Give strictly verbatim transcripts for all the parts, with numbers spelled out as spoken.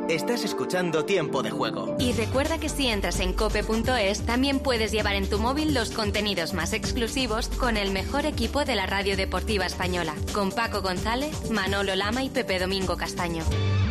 Estás escuchando Tiempo de Juego. Y recuerda que si entras en cope punto es, también puedes llevar en tu móvil los contenidos más exclusivos con el mejor equipo de la radio deportiva española, con Paco González, Manolo Lama y Pepe Domingo Castaño.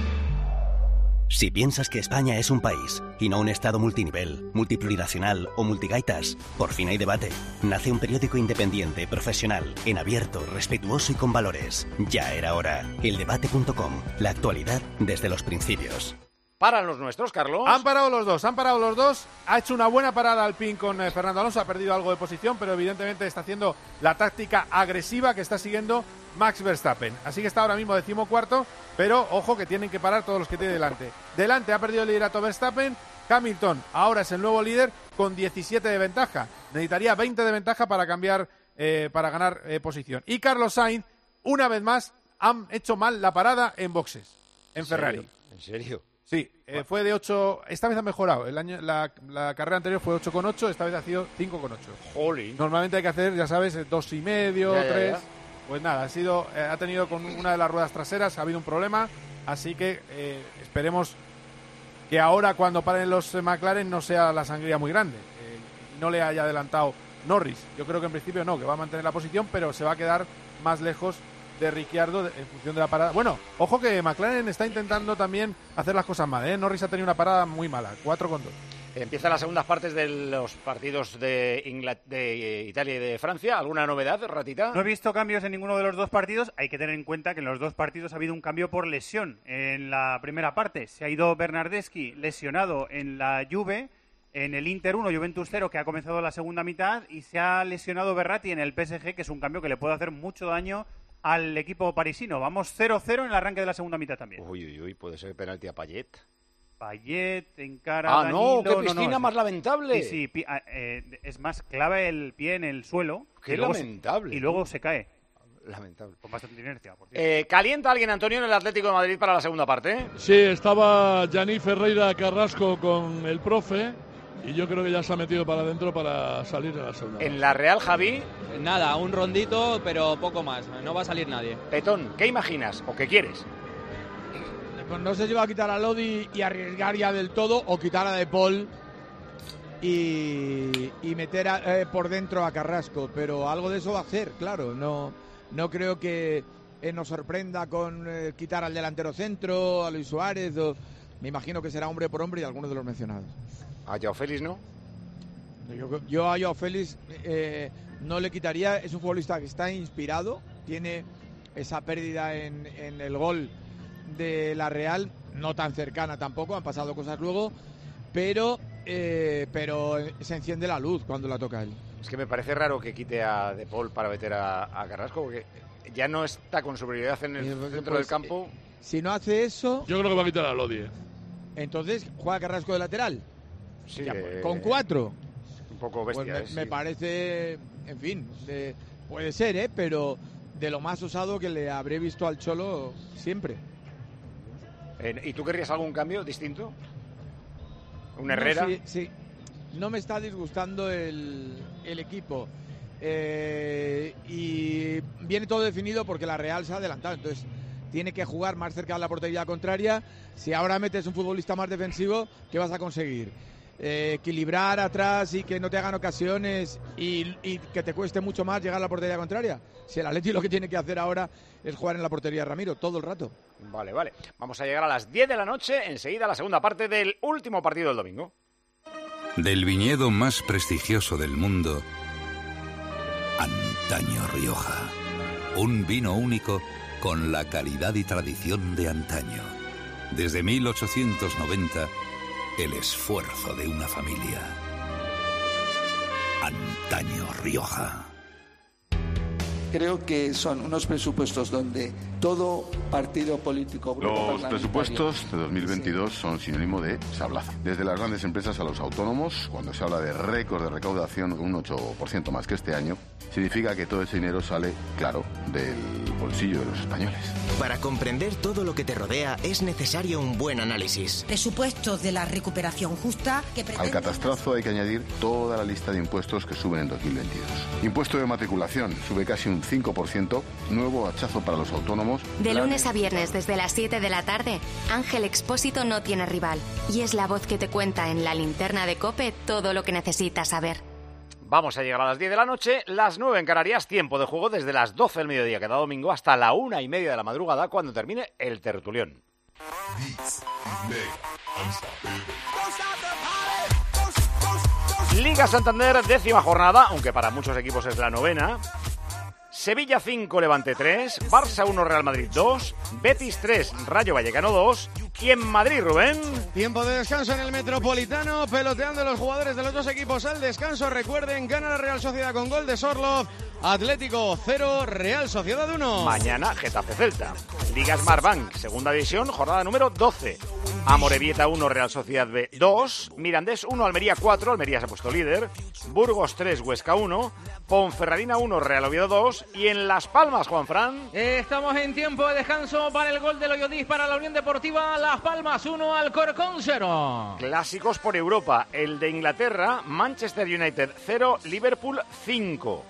Si piensas que España es un país y no un estado multinivel, multiplurinacional o multigaitas, por fin hay debate. Nace un periódico independiente, profesional, en abierto, respetuoso y con valores. Ya era hora. el debate punto com. La actualidad desde los principios. ¿Paran los nuestros, Carlos? Han parado los dos, han parado los dos. Ha hecho una buena parada Alpine con eh, Fernando Alonso, ha perdido algo de posición, pero evidentemente está haciendo la táctica agresiva que está siguiendo Max Verstappen. Así que está ahora mismo decimocuarto, pero ojo que tienen que parar todos los que tiene delante. Delante ha perdido el liderato Verstappen, Hamilton ahora es el nuevo líder con diecisiete de ventaja. Necesitaría veinte de ventaja para cambiar, eh, para ganar eh, posición. Y Carlos Sainz, una vez más, han hecho mal la parada en boxes, en Ferrari. ¿En serio? Sí, eh, fue de ocho, esta vez ha mejorado, el año, la, la carrera anterior fue ocho coma ocho, esta vez ha sido cinco coma ocho. Jolín. Normalmente hay que hacer, ya sabes, dos y medio, Ya, ya, tres. ya. Pues nada, ha sido, eh, ha tenido con una de las ruedas traseras, ha habido un problema, así que eh, esperemos que ahora cuando paren los eh, McLaren no sea la sangría muy grande, eh, y no le haya adelantado Norris. Yo creo que en principio no, que va a mantener la posición, pero se va a quedar más lejos de Ricciardo en función de la parada. Bueno, ojo que McLaren está intentando también hacer las cosas mal, ¿eh? Norris ha tenido una parada muy mala, cuatro coma dos. Empiezan las segundas partes de los partidos de, Ingl- de Italia y de Francia. ¿Alguna novedad, Ratita? No he visto cambios en ninguno de los dos partidos. Hay que tener en cuenta que en los dos partidos ha habido un cambio por lesión. En la primera parte se ha ido Bernardeschi lesionado en la Juve, en el Inter uno, Juventus cero, que ha comenzado la segunda mitad, y se ha lesionado Verratti en el P S G, que es un cambio que le puede hacer mucho daño al equipo parisino. Vamos cero cero en el arranque de la segunda mitad también. Uy, uy, uy, puede ser penalti a Payet. Payet, encara Ah, Danilo, no, qué piscina no, no, más lamentable. Sí, sí, pi- ah, eh, es más, clava el pie en el suelo. Qué y luego se- lamentable. y luego se cae. Lamentable. Con bastante inercia, por cierto. Eh, ¿Calienta alguien, Antonio, en el Atlético de Madrid para la segunda parte? Sí, estaba Yaní Ferreira Carrasco con el profe y yo creo que ya se ha metido para adentro para salir en la segunda. En la Real, Javi. Nada, un rondito, pero poco más. No va a salir nadie. Petón, ¿qué imaginas o qué quieres? Pues no sé si va a quitar a Lodi y arriesgar ya del todo o quitar a De Paul y, y meter a, eh, por dentro a Carrasco, pero algo de eso va a hacer, claro. No, no creo que eh, nos sorprenda con eh, quitar al delantero centro, a Luis Suárez. O, me imagino que será hombre por hombre y algunos de los mencionados. A Joao Félix, ¿no? Yo, yo a Joao Félix eh, no le quitaría, es un futbolista que está inspirado, tiene esa pérdida en, en el gol de la Real, no tan cercana tampoco, han pasado cosas luego, pero eh, pero se enciende la luz cuando la toca él. Es que me parece raro que quite a De Paul para meter a, a Carrasco, porque ya no está con superioridad en el Eh, centro pues, del campo. eh, si no hace eso, Yo creo que va a quitar a Lodi. ¿eh? entonces juega Carrasco de lateral. Sí, Ya, eh, con cuatro. Un poco Pues bestia. me, eh, sí. me parece, en fin, de- puede ser, ¿eh? Pero de lo más osado que le habré visto al Cholo siempre. Eh, ¿Y tú querrías algún cambio distinto? ¿Un No, Herrera? sí, sí. No me está disgustando el, el equipo. Eh, y viene todo definido porque la Real se ha adelantado. Entonces tiene que jugar más cerca de la portería contraria. Si ahora metes un futbolista más defensivo, ¿qué vas a conseguir? Eh, equilibrar atrás y que no te hagan ocasiones y, y que te cueste mucho más llegar a la portería contraria. Si el Atleti lo que tiene que hacer ahora es jugar en la portería de Ramiro todo el rato. Vale, vale. Vamos a llegar a las diez de la noche, enseguida la segunda parte del último partido del domingo. Del viñedo más prestigioso del mundo, Antaño Rioja. Un vino único con la calidad y tradición de antaño. Desde mil ochocientos noventa, el esfuerzo de una familia. Antaño Rioja. Creo que son unos presupuestos donde todo partido político... grupo Los presupuestos de dos mil veintidós son sinónimo de sablazo. Desde las grandes empresas a los autónomos, cuando se habla de récord de recaudación, un ocho por ciento más que este año, significa que todo ese dinero sale, claro, del bolsillo de los españoles. Para comprender todo lo que te rodea es necesario un buen análisis. Presupuestos de la recuperación justa que Al pretenden... catastrazo hay que añadir toda la lista de impuestos que suben en dos mil veintidós. Impuesto de matriculación sube casi un cinco por ciento, nuevo hachazo para los autónomos tenemos... De lunes a viernes desde las siete de la tarde, Ángel Expósito no tiene rival y es la voz que te cuenta en la linterna de COPE todo lo que necesitas saber. Vamos a llegar a las diez de la noche, las nueve en Canarias, tiempo de juego desde las doce del mediodía cada domingo hasta la una y media de la madrugada cuando termine el tertulión. Liga Santander, décima jornada, aunque para muchos equipos es la novena. Sevilla cinco, Levante tres, Barça uno, Real Madrid dos, Betis tres, Rayo Vallecano dos. Y en Madrid, Rubén. Tiempo de descanso en el Metropolitano, peloteando los jugadores de los dos equipos al descanso. Recuerden, gana la Real Sociedad con gol de Sorloz. Atlético cero, Real Sociedad uno. Mañana, Getafe Celta. Liga Smartbank, segunda división, jornada número doce. Amorebieta uno, Real Sociedad B dos. Mirandés uno, Almería cuatro, Almería se ha puesto líder. Burgos tres, Huesca uno. Ponferradina uno, Real Oviedo dos. Y en Las Palmas, Juanfran. Eh, estamos en tiempo de descanso para el gol del Oyodis para la Unión Deportiva Las Palmas uno, Alcorcón cero. Clásicos por Europa. El de Inglaterra, Manchester United cero, Liverpool cinco.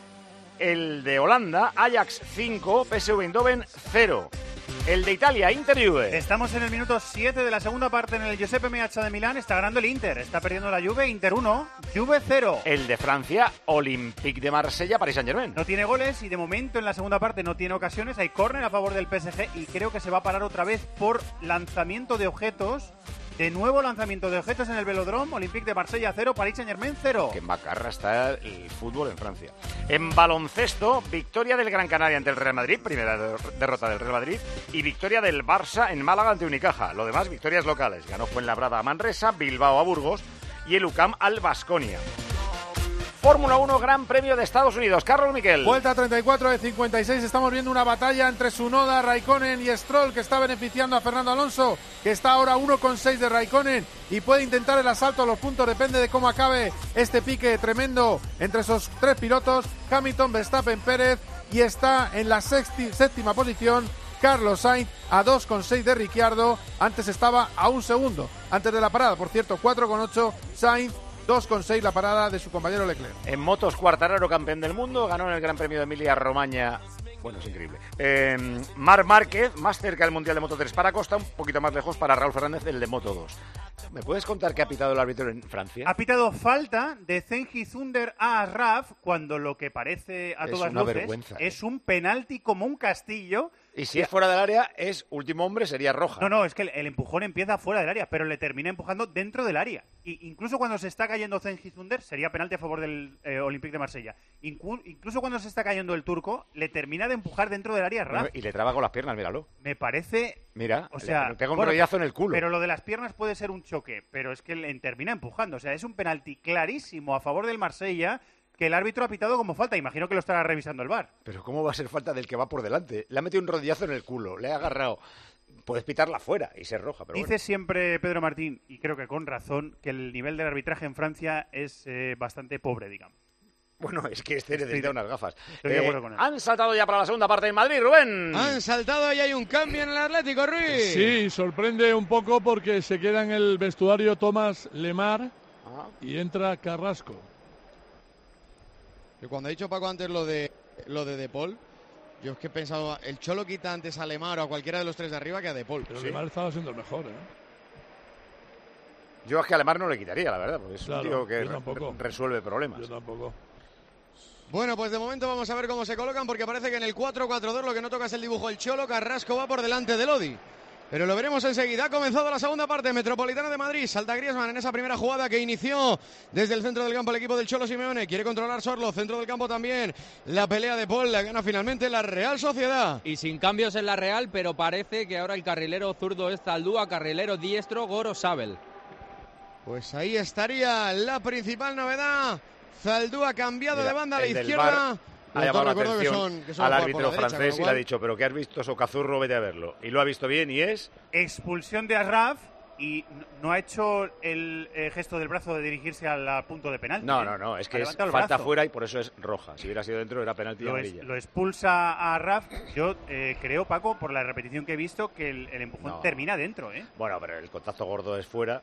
El de Holanda, Ajax cinco, P S V Eindhoven cero. El de Italia, Inter Juve. Estamos en el minuto siete de la segunda parte en el Giuseppe Meazza de Milán. Está ganando el Inter. Está perdiendo la Juve. Inter uno, Juve cero. El de Francia, Olympique de Marsella, Paris Saint-Germain. No tiene goles y de momento en la segunda parte no tiene ocasiones. Hay córner a favor del P S G y creo que se va a parar otra vez por lanzamiento de objetos. De nuevo lanzamiento de objetos en el Velodrome. Olympique de Marsella cero, Paris Saint-Germain cero. Que macarra está el fútbol en Francia. En baloncesto, victoria del Gran Canaria ante el Real Madrid, primera derrota del Real Madrid, y victoria del Barça en Málaga ante Unicaja. Lo demás, victorias locales. Ganó Fuenlabrada a Manresa, Bilbao a Burgos y el U C A M al Baskonia. Fórmula uno, Gran Premio de Estados Unidos. Carlos Miquel. Vuelta treinta y cuatro de cincuenta y seis. Estamos viendo una batalla entre Tsunoda, Raikkonen y Stroll, que está beneficiando a Fernando Alonso, que está ahora uno con seis de Raikkonen y puede intentar el asalto a los puntos. Depende de cómo acabe este pique tremendo entre esos tres pilotos. Hamilton, Verstappen, Pérez, y está en la sexti, séptima posición Carlos Sainz a dos con seis de Ricciardo. Antes estaba a un segundo antes de la parada. Por cierto, cuatro con ocho Sainz. dos con seis la parada de su compañero Leclerc. En motos, Quartararo, campeón del mundo, ganó en el Gran Premio de Emilia-Romagna. Bueno, es increíble. Eh, Marc Márquez, más cerca del Mundial de Moto tres para Costa, un poquito más lejos para Raúl Fernández, el de Moto dos. ¿Me puedes contar qué ha pitado el árbitro en Francia? Ha pitado falta de Zengi Zunder a Asraf cuando lo que parece a es todas una luces vergüenza, ¿eh? Es un penalti como un castillo. Y si es fuera del área, es último hombre, sería roja. No, no, es que el, el empujón empieza fuera del área, pero le termina empujando dentro del área. Y incluso cuando se está cayendo Zengi Zunder, sería penalti a favor del eh, Olympique de Marsella. Incu- incluso cuando se está cayendo el turco, le termina de empujar dentro del área. Bueno, y le traba con las piernas, míralo. Me parece... Mira, o sea, le pega un bueno, rollazo en el culo. Pero lo de las piernas puede ser un choque, pero es que le termina empujando. O sea, es un penalti clarísimo a favor del Marsella, que el árbitro ha pitado como falta. Imagino que lo estará revisando el V A R. Pero ¿cómo va a ser falta del que va por delante? Le ha metido un rodillazo en el culo, le ha agarrado. Puedes pitarla fuera y ser roja, pero Dice bueno. siempre Pedro Martín, y creo que con razón, que el nivel del arbitraje en Francia es eh, bastante pobre, digamos. Bueno, es que este necesita unas gafas. Estoy de acuerdo con él. Han saltado ya para la segunda parte en Madrid, Rubén. Han saltado y hay un cambio en el Atlético, Ruiz. Sí, sorprende un poco porque se queda en el vestuario Tomás Lemar ah. y entra Carrasco. Y cuando ha dicho Paco antes lo de lo de De Paul, yo es que he pensado, el Cholo quita antes a Lemar o a cualquiera de los tres de arriba que a De Paul. Pero ¿Sí? Lemar estaba siendo el mejor, ¿eh? Yo es que a Lemar no le quitaría, la verdad, porque es Claro, un tío que yo tampoco. re- resuelve problemas. Yo tampoco. Bueno, pues de momento vamos a ver cómo se colocan, porque parece que en el cuatro cuatro dos lo que no toca es el dibujo del Cholo. Carrasco va por delante de Lodi. Pero lo veremos enseguida. Ha comenzado la segunda parte. Metropolitano de Madrid. Salta Griezmann en esa primera jugada que inició desde el centro del campo el equipo del Cholo Simeone. Quiere controlar Sorlo. Centro del campo también. La pelea de Paul la gana finalmente la Real Sociedad. Y sin cambios en la Real, pero parece que ahora el carrilero zurdo es Zaldúa, carrilero diestro Gorosabel. Pues ahí estaría la principal novedad. Zaldúa ha cambiado Mira, de banda a la el del izquierda. V A R ha llamado la Recuerdo que atención son- que son al por- por árbitro la derecha, francés con y lo le ha cual- dicho, pero ¿qué has visto, Socazurro? Vete a verlo. Y lo ha visto bien y es... Expulsión de Asraf y n- no ha hecho el eh, gesto del brazo de dirigirse al a punto de penalti. No, ¿eh? no, no, es Ha que es levantado el falta brazo. fuera y por eso es roja. Si hubiera sido dentro era penalti y Lo, es- amarilla. lo expulsa a Asraf. Yo eh, creo, Paco, por la repetición que he visto, que el, el empujón No. termina dentro, ¿eh? Bueno, pero el contacto gordo es fuera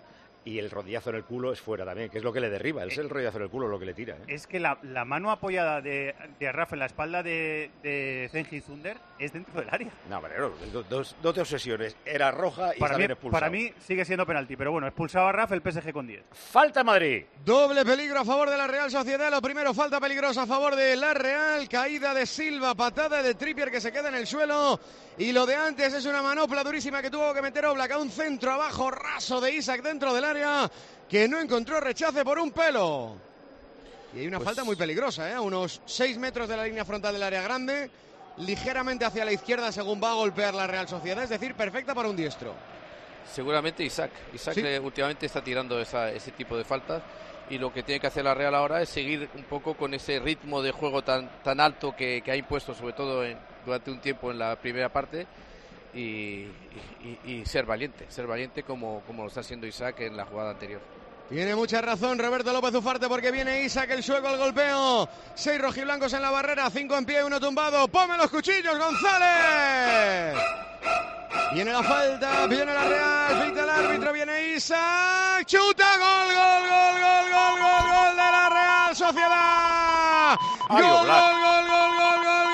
y el rodillazo en el culo es fuera también, que es lo que le derriba, es el rodillazo en el culo lo que le tira. ¿eh? Es que la, la mano apoyada de, de Arraf en la espalda de, de Cengiz Under es dentro del área. No, pero no, dos, no te obsesiones, era roja y para también mí, expulsado. Para mí sigue siendo penalti, pero bueno, expulsado a Arraf el P S G con diez. Falta Madrid. Doble peligro a favor de la Real Sociedad. Lo primero, falta peligrosa a favor de la Real. Caída de Silva, patada de Trippier que se queda en el suelo. Y lo de antes es una manopla durísima que tuvo que meter Oblak a un centro abajo raso de Isak dentro del área, que no encontró rechace por un pelo. Y hay una pues... falta muy peligrosa, ¿eh? A unos seis metros de la línea frontal del área grande, ligeramente hacia la izquierda según va a golpear la Real Sociedad, es decir, perfecta para un diestro. Seguramente Isak. Isak ¿Sí? eh, últimamente está tirando esa, ese tipo de faltas, y lo que tiene que hacer la Real ahora es seguir un poco con ese ritmo de juego tan, tan alto que, que ha impuesto, sobre todo en, durante un tiempo en la primera parte, y, y, y ser valiente, ser valiente como, como lo está haciendo Isak en la jugada anterior. Tiene mucha razón Roberto López Ufarte, porque viene Isak, el sueco, al golpeo. Seis rojiblancos en la barrera, cinco en pie, uno tumbado. ¡Ponme los cuchillos, González! Viene la falta, viene la Real, pita el árbitro, viene Isak, chuta, gol, gol, gol, gol, gol, gol, gol de la Real Sociedad. Gol, gol, gol, gol, gol, gol, gol,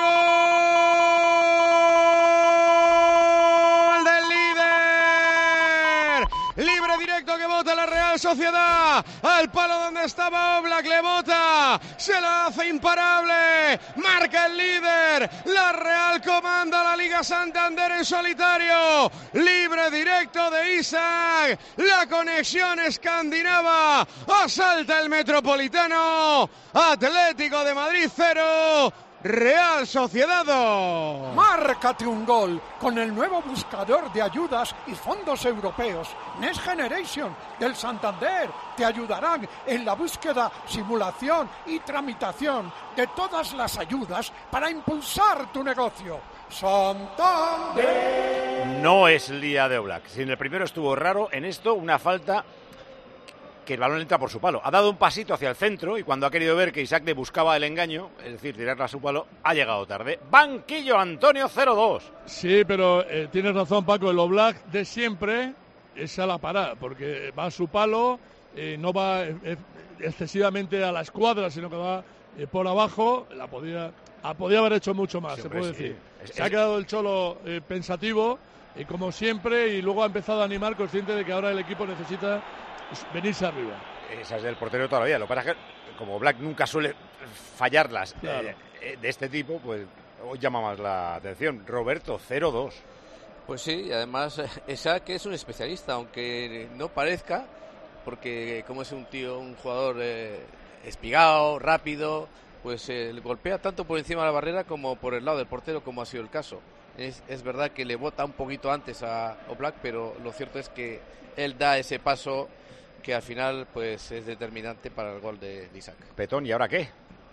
gol del líder. Libre directo que bota la Real Sociedad al palo donde estaba Oblak, le bota, se la hace imparable, marca el líder, la Real comanda la Liga Santander en solitario, libre directo de Isak, la conexión escandinava, asalta el Metropolitano, Atlético de Madrid cero, Real Sociedad. Márcate un gol con el nuevo buscador de ayudas y fondos europeos Next Generation del Santander. Te ayudarán en la búsqueda, simulación y tramitación de todas las ayudas para impulsar tu negocio. Santander. No es Lía de Oblak. Si en el primero estuvo raro, en esto una falta que el balón entra por su palo. Ha dado un pasito hacia el centro y cuando ha querido ver que Isak le buscaba el engaño, es decir, tirarla a su palo, ha llegado tarde. Banquillo, Antonio, cero dos. Sí, pero eh, tienes razón, Paco, el Oblak de siempre es a la parada, porque va a su palo, eh, no va eh, excesivamente a la escuadra, sino que va eh, por abajo. La podía, ah, podía haber hecho mucho más, sí, se puede sí. decir. Es, se es... ha quedado el Cholo eh, pensativo, eh, como siempre, y luego ha empezado a animar, consciente de que ahora el equipo necesita venirse arriba. Esa es del portero todavía. Lo que pasa es que, como Black nunca suele fallarlas, claro, eh, de este tipo, pues hoy llama más la atención. Roberto, cero dos. Pues sí, y además Isak es un especialista, aunque no parezca, porque como es un tío, un jugador eh, espigado, rápido, pues eh, golpea tanto por encima de la barrera como por el lado del portero, como ha sido el caso. Es, es verdad que le bota un poquito antes a Oblak, pero lo cierto es que él da ese paso que al final pues es determinante para el gol de, de Isak. Petón, ¿y ahora qué?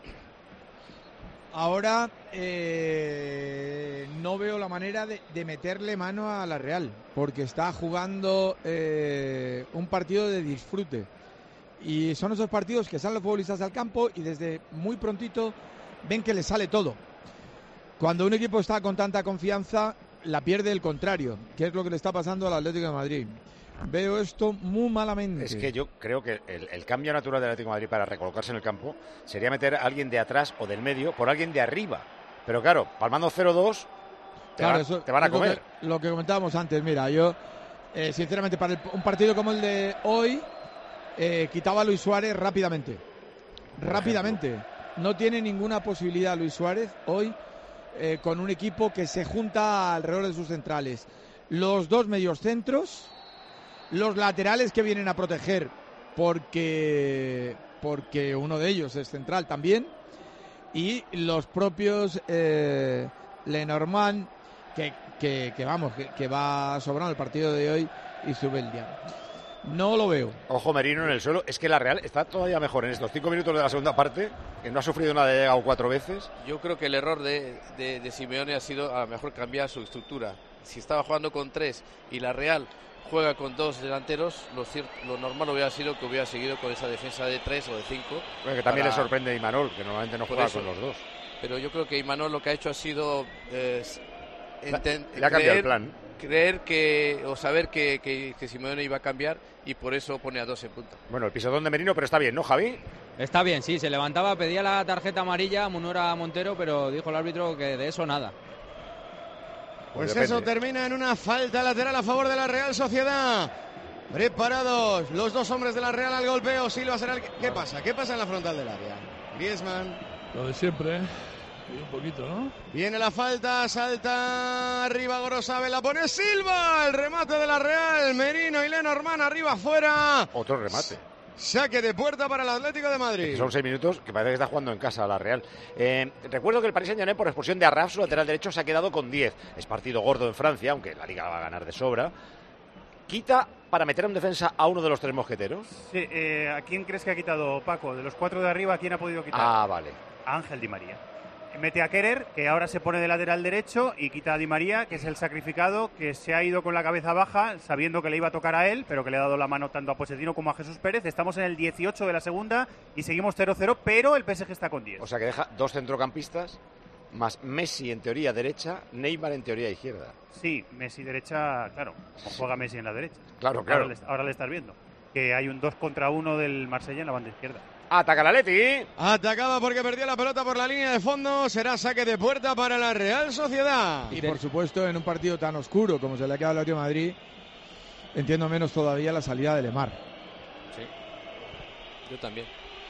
Ahora eh, no veo la manera de, de meterle mano a la Real, porque está jugando eh, un partido de disfrute. Y son esos partidos que salen los futbolistas al campo y desde muy prontito ven que les sale todo. Cuando un equipo está con tanta confianza, la pierde el contrario, que es lo que le está pasando al Atlético de Madrid. Veo esto muy malamente. Es que yo creo que el, el cambio natural del Atlético de Madrid para recolocarse en el campo sería meter a alguien de atrás o del medio por alguien de arriba. Pero claro, palmando cero dos, te, claro, va, eso, te van a lo comer. Que, lo que comentábamos antes, mira, yo eh, sinceramente para el, un partido como el de hoy eh, quitaba a Luis Suárez rápidamente. Rápidamente. No tiene ninguna posibilidad Luis Suárez hoy eh, con un equipo que se junta alrededor de sus centrales. Los dos mediocentros, los laterales que vienen a proteger porque, porque uno de ellos es central también, y los propios eh, Lenormand que, que, que vamos, que, que va sobrando el partido de hoy, y Zubeldia. No lo veo. Ojo, Merino en el suelo. Es que la Real está todavía mejor en estos cinco minutos de la segunda parte, que no ha sufrido nada, ha llegado cuatro veces. Yo creo que el error de, de, de Simeone ha sido a lo mejor cambiar su estructura. Si estaba jugando con tres y la Real juega con dos delanteros, lo, cierto, lo normal hubiera sido que hubiera seguido con esa defensa de tres o de cinco. Bueno, que también para... le sorprende a Imanol, que normalmente no juega con los dos. Pero yo creo que Imanol lo que ha hecho ha sido eh, enten... le ha cambiado el plan. creer que o saber que, que, que Simeone iba a cambiar y por eso pone a dos en punta. Bueno, el pisotón de Merino, pero está bien, ¿no, Javi? Está bien, sí, se levantaba, pedía la tarjeta amarilla a Munora Montero, pero dijo el árbitro que de eso nada. Pues, pues eso termina en una falta lateral a favor de la Real Sociedad. Preparados los dos hombres de la Real al golpeo. Silva será el... ¿Qué pasa? ¿Qué pasa en la frontal del área? Griezmann. Lo de siempre, ¿eh? Un poquito, ¿no? Viene la falta, salta arriba Gorosabel, la pone Silva, el remate de la Real, Merino y Lenormand arriba afuera. Otro remate. Saque de puerta para el Atlético de Madrid. Son seis minutos que parece que está jugando en casa la Real. Eh, recuerdo que el Paris Saint-Germain, por expulsión de Arraf, su lateral derecho, se ha quedado con diez. Es partido gordo en Francia, aunque la Liga va a ganar de sobra. ¿Quita para meter a un defensa a uno de los tres mosqueteros? Sí, eh, ¿a quién crees que ha quitado Paco? De los cuatro de arriba, ¿a quién ha podido quitar? Ah, vale. A Ángel Di María. Mete a Kerer, que ahora se pone de lateral derecho, y quita a Di María, que es el sacrificado, que se ha ido con la cabeza baja, sabiendo que le iba a tocar a él, pero que le ha dado la mano tanto a Pochettino como a Jesús Pérez. Estamos en el dieciocho de la segunda y seguimos cero cero, pero el P S G está con diez. O sea que deja dos centrocampistas, más Messi en teoría derecha, Neymar en teoría izquierda. Sí, Messi derecha, claro, como juega Messi en la derecha. Claro, claro. Ahora le, ahora le estás viendo, que hay un dos contra uno del Marsella en la banda izquierda. Ataca el Atleti. Atacaba porque perdió la pelota por la línea de fondo. Será saque de puerta para la Real Sociedad. Y por supuesto, en un partido tan oscuro como se le ha quedado al Atlético de Madrid, entiendo menos todavía la salida de Lemar. Sí, yo también.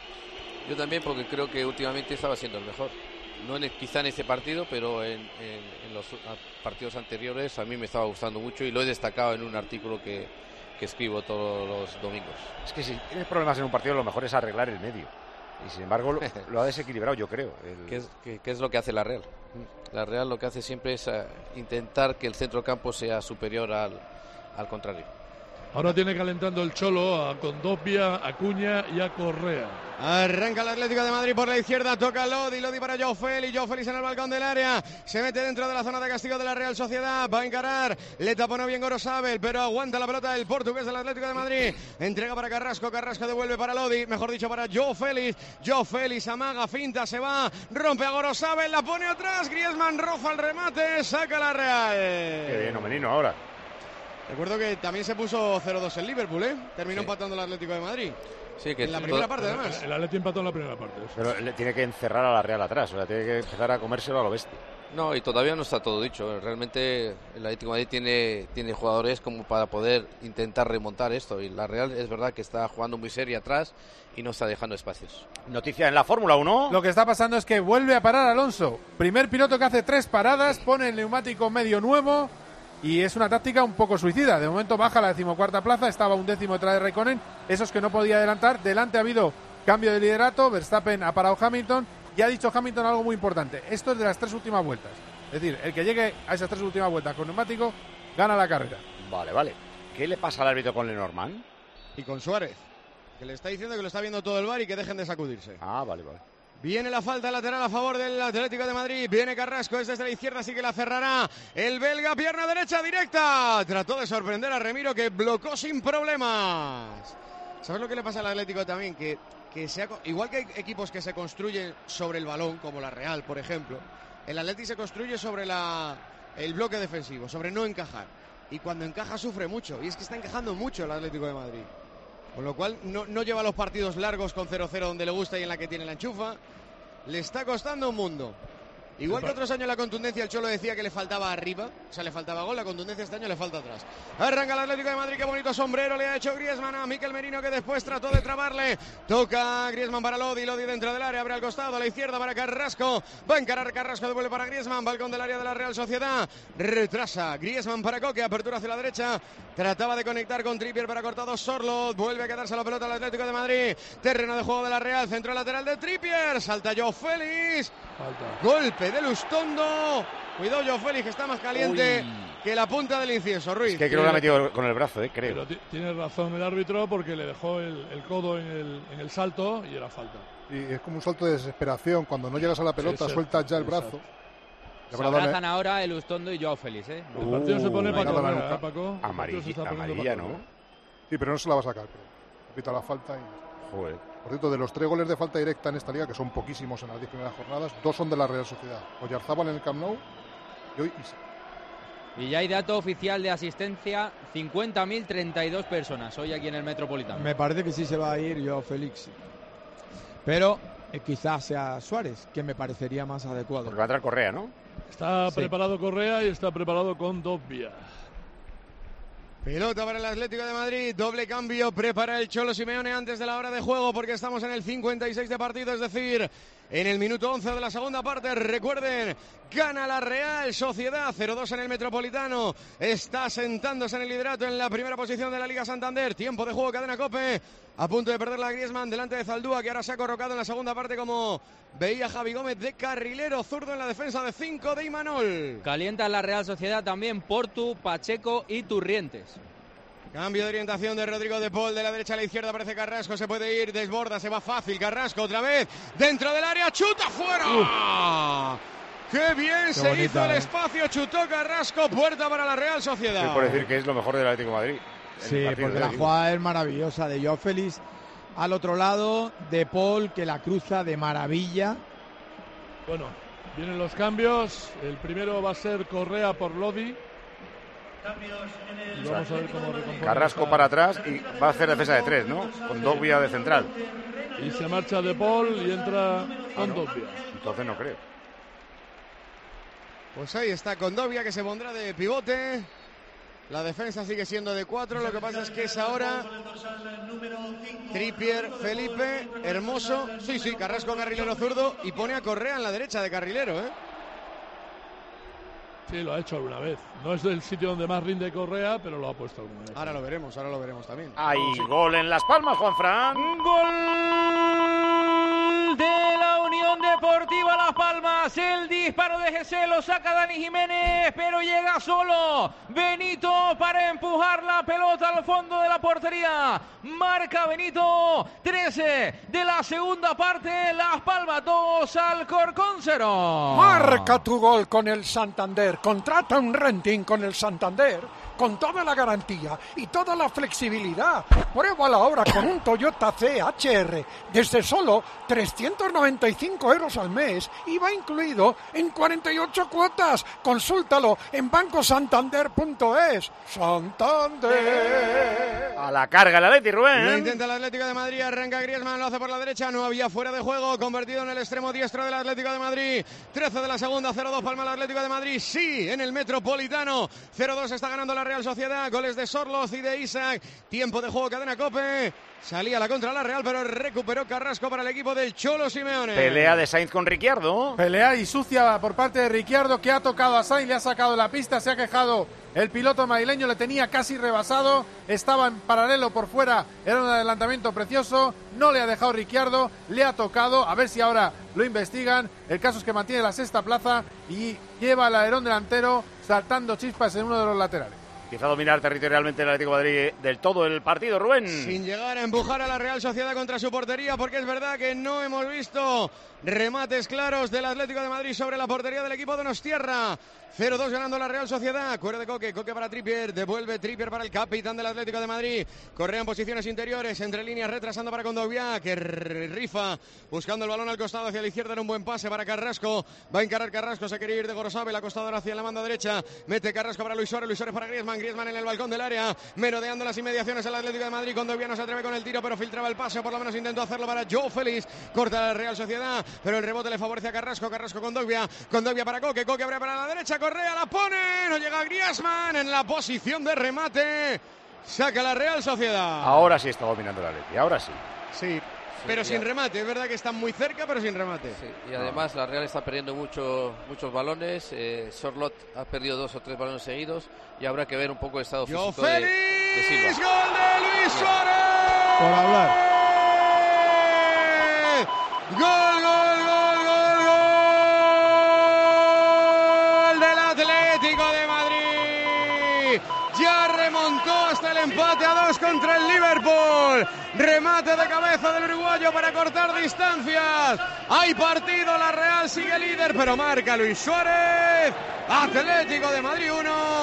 Yo también, porque creo que últimamente estaba siendo el mejor. No en el, quizá en este partido, pero en, en, en los partidos anteriores a mí me estaba gustando mucho y lo he destacado en un artículo que, que escribo todos los domingos. Es que si tienes problemas en un partido, lo mejor es arreglar el medio. Y sin embargo, lo, lo ha desequilibrado, yo creo. El... ¿Qué, es, qué, ¿Qué es lo que hace la Real? La Real lo que hace siempre es uh, intentar que el centro campo sea superior al, al contrario. Ahora tiene calentando el Cholo a Condopia, a Acuña y a Correa. Arranca el Atlético de Madrid por la izquierda, toca Lodi, Lodi para Joao Félix, Joao Félix en el balcón del área, se mete dentro de la zona de castigo de la Real Sociedad, va a encarar, le taponó bien Gorosabel, pero aguanta la pelota el portugués del Atlético de Madrid, entrega para Carrasco, Carrasco devuelve para Lodi, mejor dicho para Joao Félix, Joao Félix amaga, finta, se va, rompe a Gorosabel, la pone atrás, Griezmann roza el remate, saca la Real. Qué bien, Omenino ahora. Recuerdo que también se puso cero dos en Liverpool, ¿eh? Terminó sí. empatando el Atlético de Madrid. Sí, que en la primera parte, además. El Atlético empató en la primera parte. Pero le tiene que encerrar a la Real atrás, o sea, tiene que empezar a comérselo a lo bestia. No, y todavía no está todo dicho. Realmente el Atlético de Madrid tiene, tiene jugadores como para poder intentar remontar esto. Y la Real es verdad que está jugando muy seria atrás y no está dejando espacios. Noticia en la Fórmula uno. Lo que está pasando es que vuelve a parar Alonso. Primer piloto que hace tres paradas, pone el neumático medio nuevo. Y es una táctica un poco suicida. De momento baja la decimocuarta plaza, estaba un décimo detrás de Raikkonen. Esos que no podía adelantar. Delante ha habido cambio de liderato. Verstappen ha parado Hamilton. Y ha dicho Hamilton algo muy importante. Esto es de las tres últimas vueltas. Es decir, el que llegue a esas tres últimas vueltas con neumático gana la carrera. Vale, vale. ¿Qué le pasa al árbitro con Lenormand? Y con Suárez, que le está diciendo que lo está viendo todo el V A R y que dejen de sacudirse. Ah, vale, vale. Viene la falta lateral a favor del Atlético de Madrid. Viene Carrasco, es desde la izquierda, así que la cerrará el belga. Pierna derecha directa. Trató de sorprender a Remiro, que bloqueó sin problemas. ¿Sabes lo que le pasa al Atlético también? Que, que sea, igual que hay equipos que se construyen sobre el balón, como la Real, por ejemplo, el Atlético se construye sobre la, el bloque defensivo, sobre no encajar. Y cuando encaja sufre mucho. Y es que está encajando mucho el Atlético de Madrid. Con lo cual no, no lleva los partidos largos con cero cero donde le gusta y en la que tiene la enchufa. Le está costando un mundo. Igual que otros años la contundencia, el Cholo decía que le faltaba arriba, o sea, le faltaba gol, la contundencia este año le falta atrás. Arranca el Atlético de Madrid, qué bonito sombrero le ha hecho Griezmann a Mikel Merino, que después trató de trabarle. Toca Griezmann para Lodi, Lodi dentro del área, abre al costado, a la izquierda para Carrasco. Va a encarar Carrasco, devuelve para Griezmann, balcón del área de la Real Sociedad. Retrasa Griezmann para Coque, apertura hacia la derecha. Trataba de conectar con Trippier para cortado Sorloth, vuelve a quedarse la pelota al Atlético de Madrid. Terreno de juego de la Real, centro lateral de Trippier, salta Joao Félix. Falta. Golpe de Lustondo. Cuidado Joao Félix, que está más caliente Uy. que la punta del incienso, Ruiz. Es que creo que lo ha metido con el brazo, eh, creo. Pero tiene razón el árbitro porque le dejó el, el codo en el, en el salto y era falta. Y es como un salto de desesperación. Cuando no llegas a la pelota, sí, sueltas ya el brazo. Se abrazan ahora el Lustondo y Joao Félix, ¿eh? El partido uh, se pone para correr, Paco. Amarilla, amarilla, ¿no? Sí, pero no se la va a sacar. Pero pita la falta y... Joder. Por cierto, de los tres goles de falta directa en esta liga, que son poquísimos en las diez primeras jornadas, dos son de la Real Sociedad. Oyarzábal en el Camp Nou y hoy Isa. Y ya hay dato oficial de asistencia, cincuenta mil treinta y dos personas hoy aquí en el Metropolitano. Me parece que sí se va a ir yo, Félix. Pero eh, quizás sea Suárez, que me parecería más adecuado. Porque va a entrar Correa, ¿no? Está Sí. preparado Correa y está preparado con Dobbia. Pelota para el Atlético de Madrid, doble cambio, prepara el Cholo Simeone antes de la hora de juego porque estamos en el cincuenta y seis de partido, es decir, en el minuto once de la segunda parte. Recuerden, gana la Real Sociedad, cero dos en el Metropolitano, está sentándose en el liderato en la primera posición de la Liga Santander. Tiempo de juego, cadena COPE, a punto de perder la Griezmann delante de Zaldúa, que ahora se ha corrocado en la segunda parte como veía Javi Gómez de carrilero zurdo en la defensa de cinco de Imanol. Calienta la Real Sociedad también Portu, Pacheco y Turrientes. Cambio de orientación de Rodrigo de Paul, de la derecha a la izquierda aparece Carrasco, se puede ir, desborda, se va fácil, Carrasco otra vez, dentro del área, chuta fuera. Uh. ¡Qué bien Qué se bonita, hizo el eh. espacio! Chutó Carrasco, puerta para la Real Sociedad. Es por decir que es lo mejor del Atlético de Madrid. Sí, porque la jugada es maravillosa de Joao Félix. Al otro lado, de Paul, que la cruza de maravilla. Bueno, vienen los cambios. El primero va a ser Correa por Lodi. Y vamos a ver cómo Carrasco para atrás y va a hacer defensa de tres, ¿no? Con Dobbia de central. Y se marcha de Paul y entra con ah, no. Dobbia. Entonces no creo. Pues ahí está Condovia, que se pondrá de pivote. La defensa sigue siendo de cuatro, lo que pasa es que es ahora Trippier, Felipe, Hermoso, sí, sí, Carrasco carrilero zurdo y pone a Correa en la derecha de carrilero, ¿eh? Sí, lo ha hecho alguna vez. No es del sitio donde más rinde Correa, pero lo ha puesto alguna vez. Ahora lo veremos, ahora lo veremos también. Hay sí. Gol en Las Palmas, Juanfran. Gol de la Unión Deportiva Las Palmas. El disparo de Jesé lo saca Dani Jiménez, pero llega solo Benito para empujar la pelota al fondo de la portería. Marca Benito, trece de la segunda parte. Las Palmas dos, Alcorcón cero. Marca tu gol con el Santander. Contrata un renting con el Santander con toda la garantía y toda la flexibilidad. Prueba la obra con un Toyota C H R desde solo trescientos noventa y cinco euros al mes y va incluido en cuarenta y ocho cuotas. Consúltalo en banco santander punto es. Santander. A la carga el Atleti, Rubén. Lo intenta el Atlético de Madrid, arranca Griezmann, lo hace por la derecha, no había fuera de juego, convertido en el extremo diestro del Atlético de Madrid. trece de la segunda, cero dos Palma el Atlético de Madrid, sí, en el Metropolitano. cero dos está ganando la Real Sociedad, goles de Sorloz y de Isaac. Tiempo de juego, cadena COPE. Salía la contra la Real, pero recuperó Carrasco para el equipo del Cholo Simeone. Pelea de Sainz con Ricciardo. Pelea y sucia por parte de Ricciardo, que ha tocado a Sainz, le ha sacado la pista, se ha quejado el piloto madrileño, le tenía casi rebasado, estaba en paralelo por fuera, era un adelantamiento precioso, no le ha dejado Ricciardo, le ha tocado, a ver si ahora lo investigan. El caso es que mantiene la sexta plaza y lleva el alerón delantero saltando chispas en uno de los laterales. Empieza a dominar territorialmente el Atlético de Madrid del todo el partido, Rubén. Sin llegar a empujar a la Real Sociedad contra su portería, porque es verdad que no hemos visto remates claros del Atlético de Madrid sobre la portería del equipo de Donostiarra. cero dos ganando la Real Sociedad. Cuero de Coque, Coque para Trippier, devuelve Trippier para el capitán del Atlético de Madrid. Correa en posiciones interiores, entre líneas, retrasando para Condovia, que rifa, buscando el balón al costado hacia la izquierda, era un buen pase para Carrasco. Va a encarar Carrasco, se quiere ir de Gorosabel, acostado hacia la banda derecha. Mete Carrasco para Luis Suárez, Luis Suárez para Griezmann, Griezmann en el balcón del área, merodeando las inmediaciones al Atlético de Madrid. Condovia no se atreve con el tiro, pero filtraba el pase, o por lo menos intentó hacerlo para Joao Félix. Corta la Real Sociedad, pero el rebote le favorece a Carrasco, Carrasco Condovia, Condovia para Coque, Coque abre para la derecha, Correa la pone. No llega Griezmann en la posición de remate. Saca la Real Sociedad. Ahora sí está dominando la Atleti, ahora sí. Sí, sí pero sin remate. Es verdad que están muy cerca, pero sin remate. Sí, y además la Real está perdiendo mucho, muchos balones. Eh, Sorloth ha perdido dos o tres balones seguidos y habrá que ver un poco el estado Joao físico de, de Silva. ¡Gol de Luis Suárez! Por hablar. ¡Gol, gol, gol, gol, gol del Atlético de Madrid! Ya remontó hasta el empate a dos contra el Liverpool. Remate de cabeza del uruguayo para cortar distancias. Hay partido, la Real sigue líder, pero marca Luis Suárez. Atlético de Madrid uno,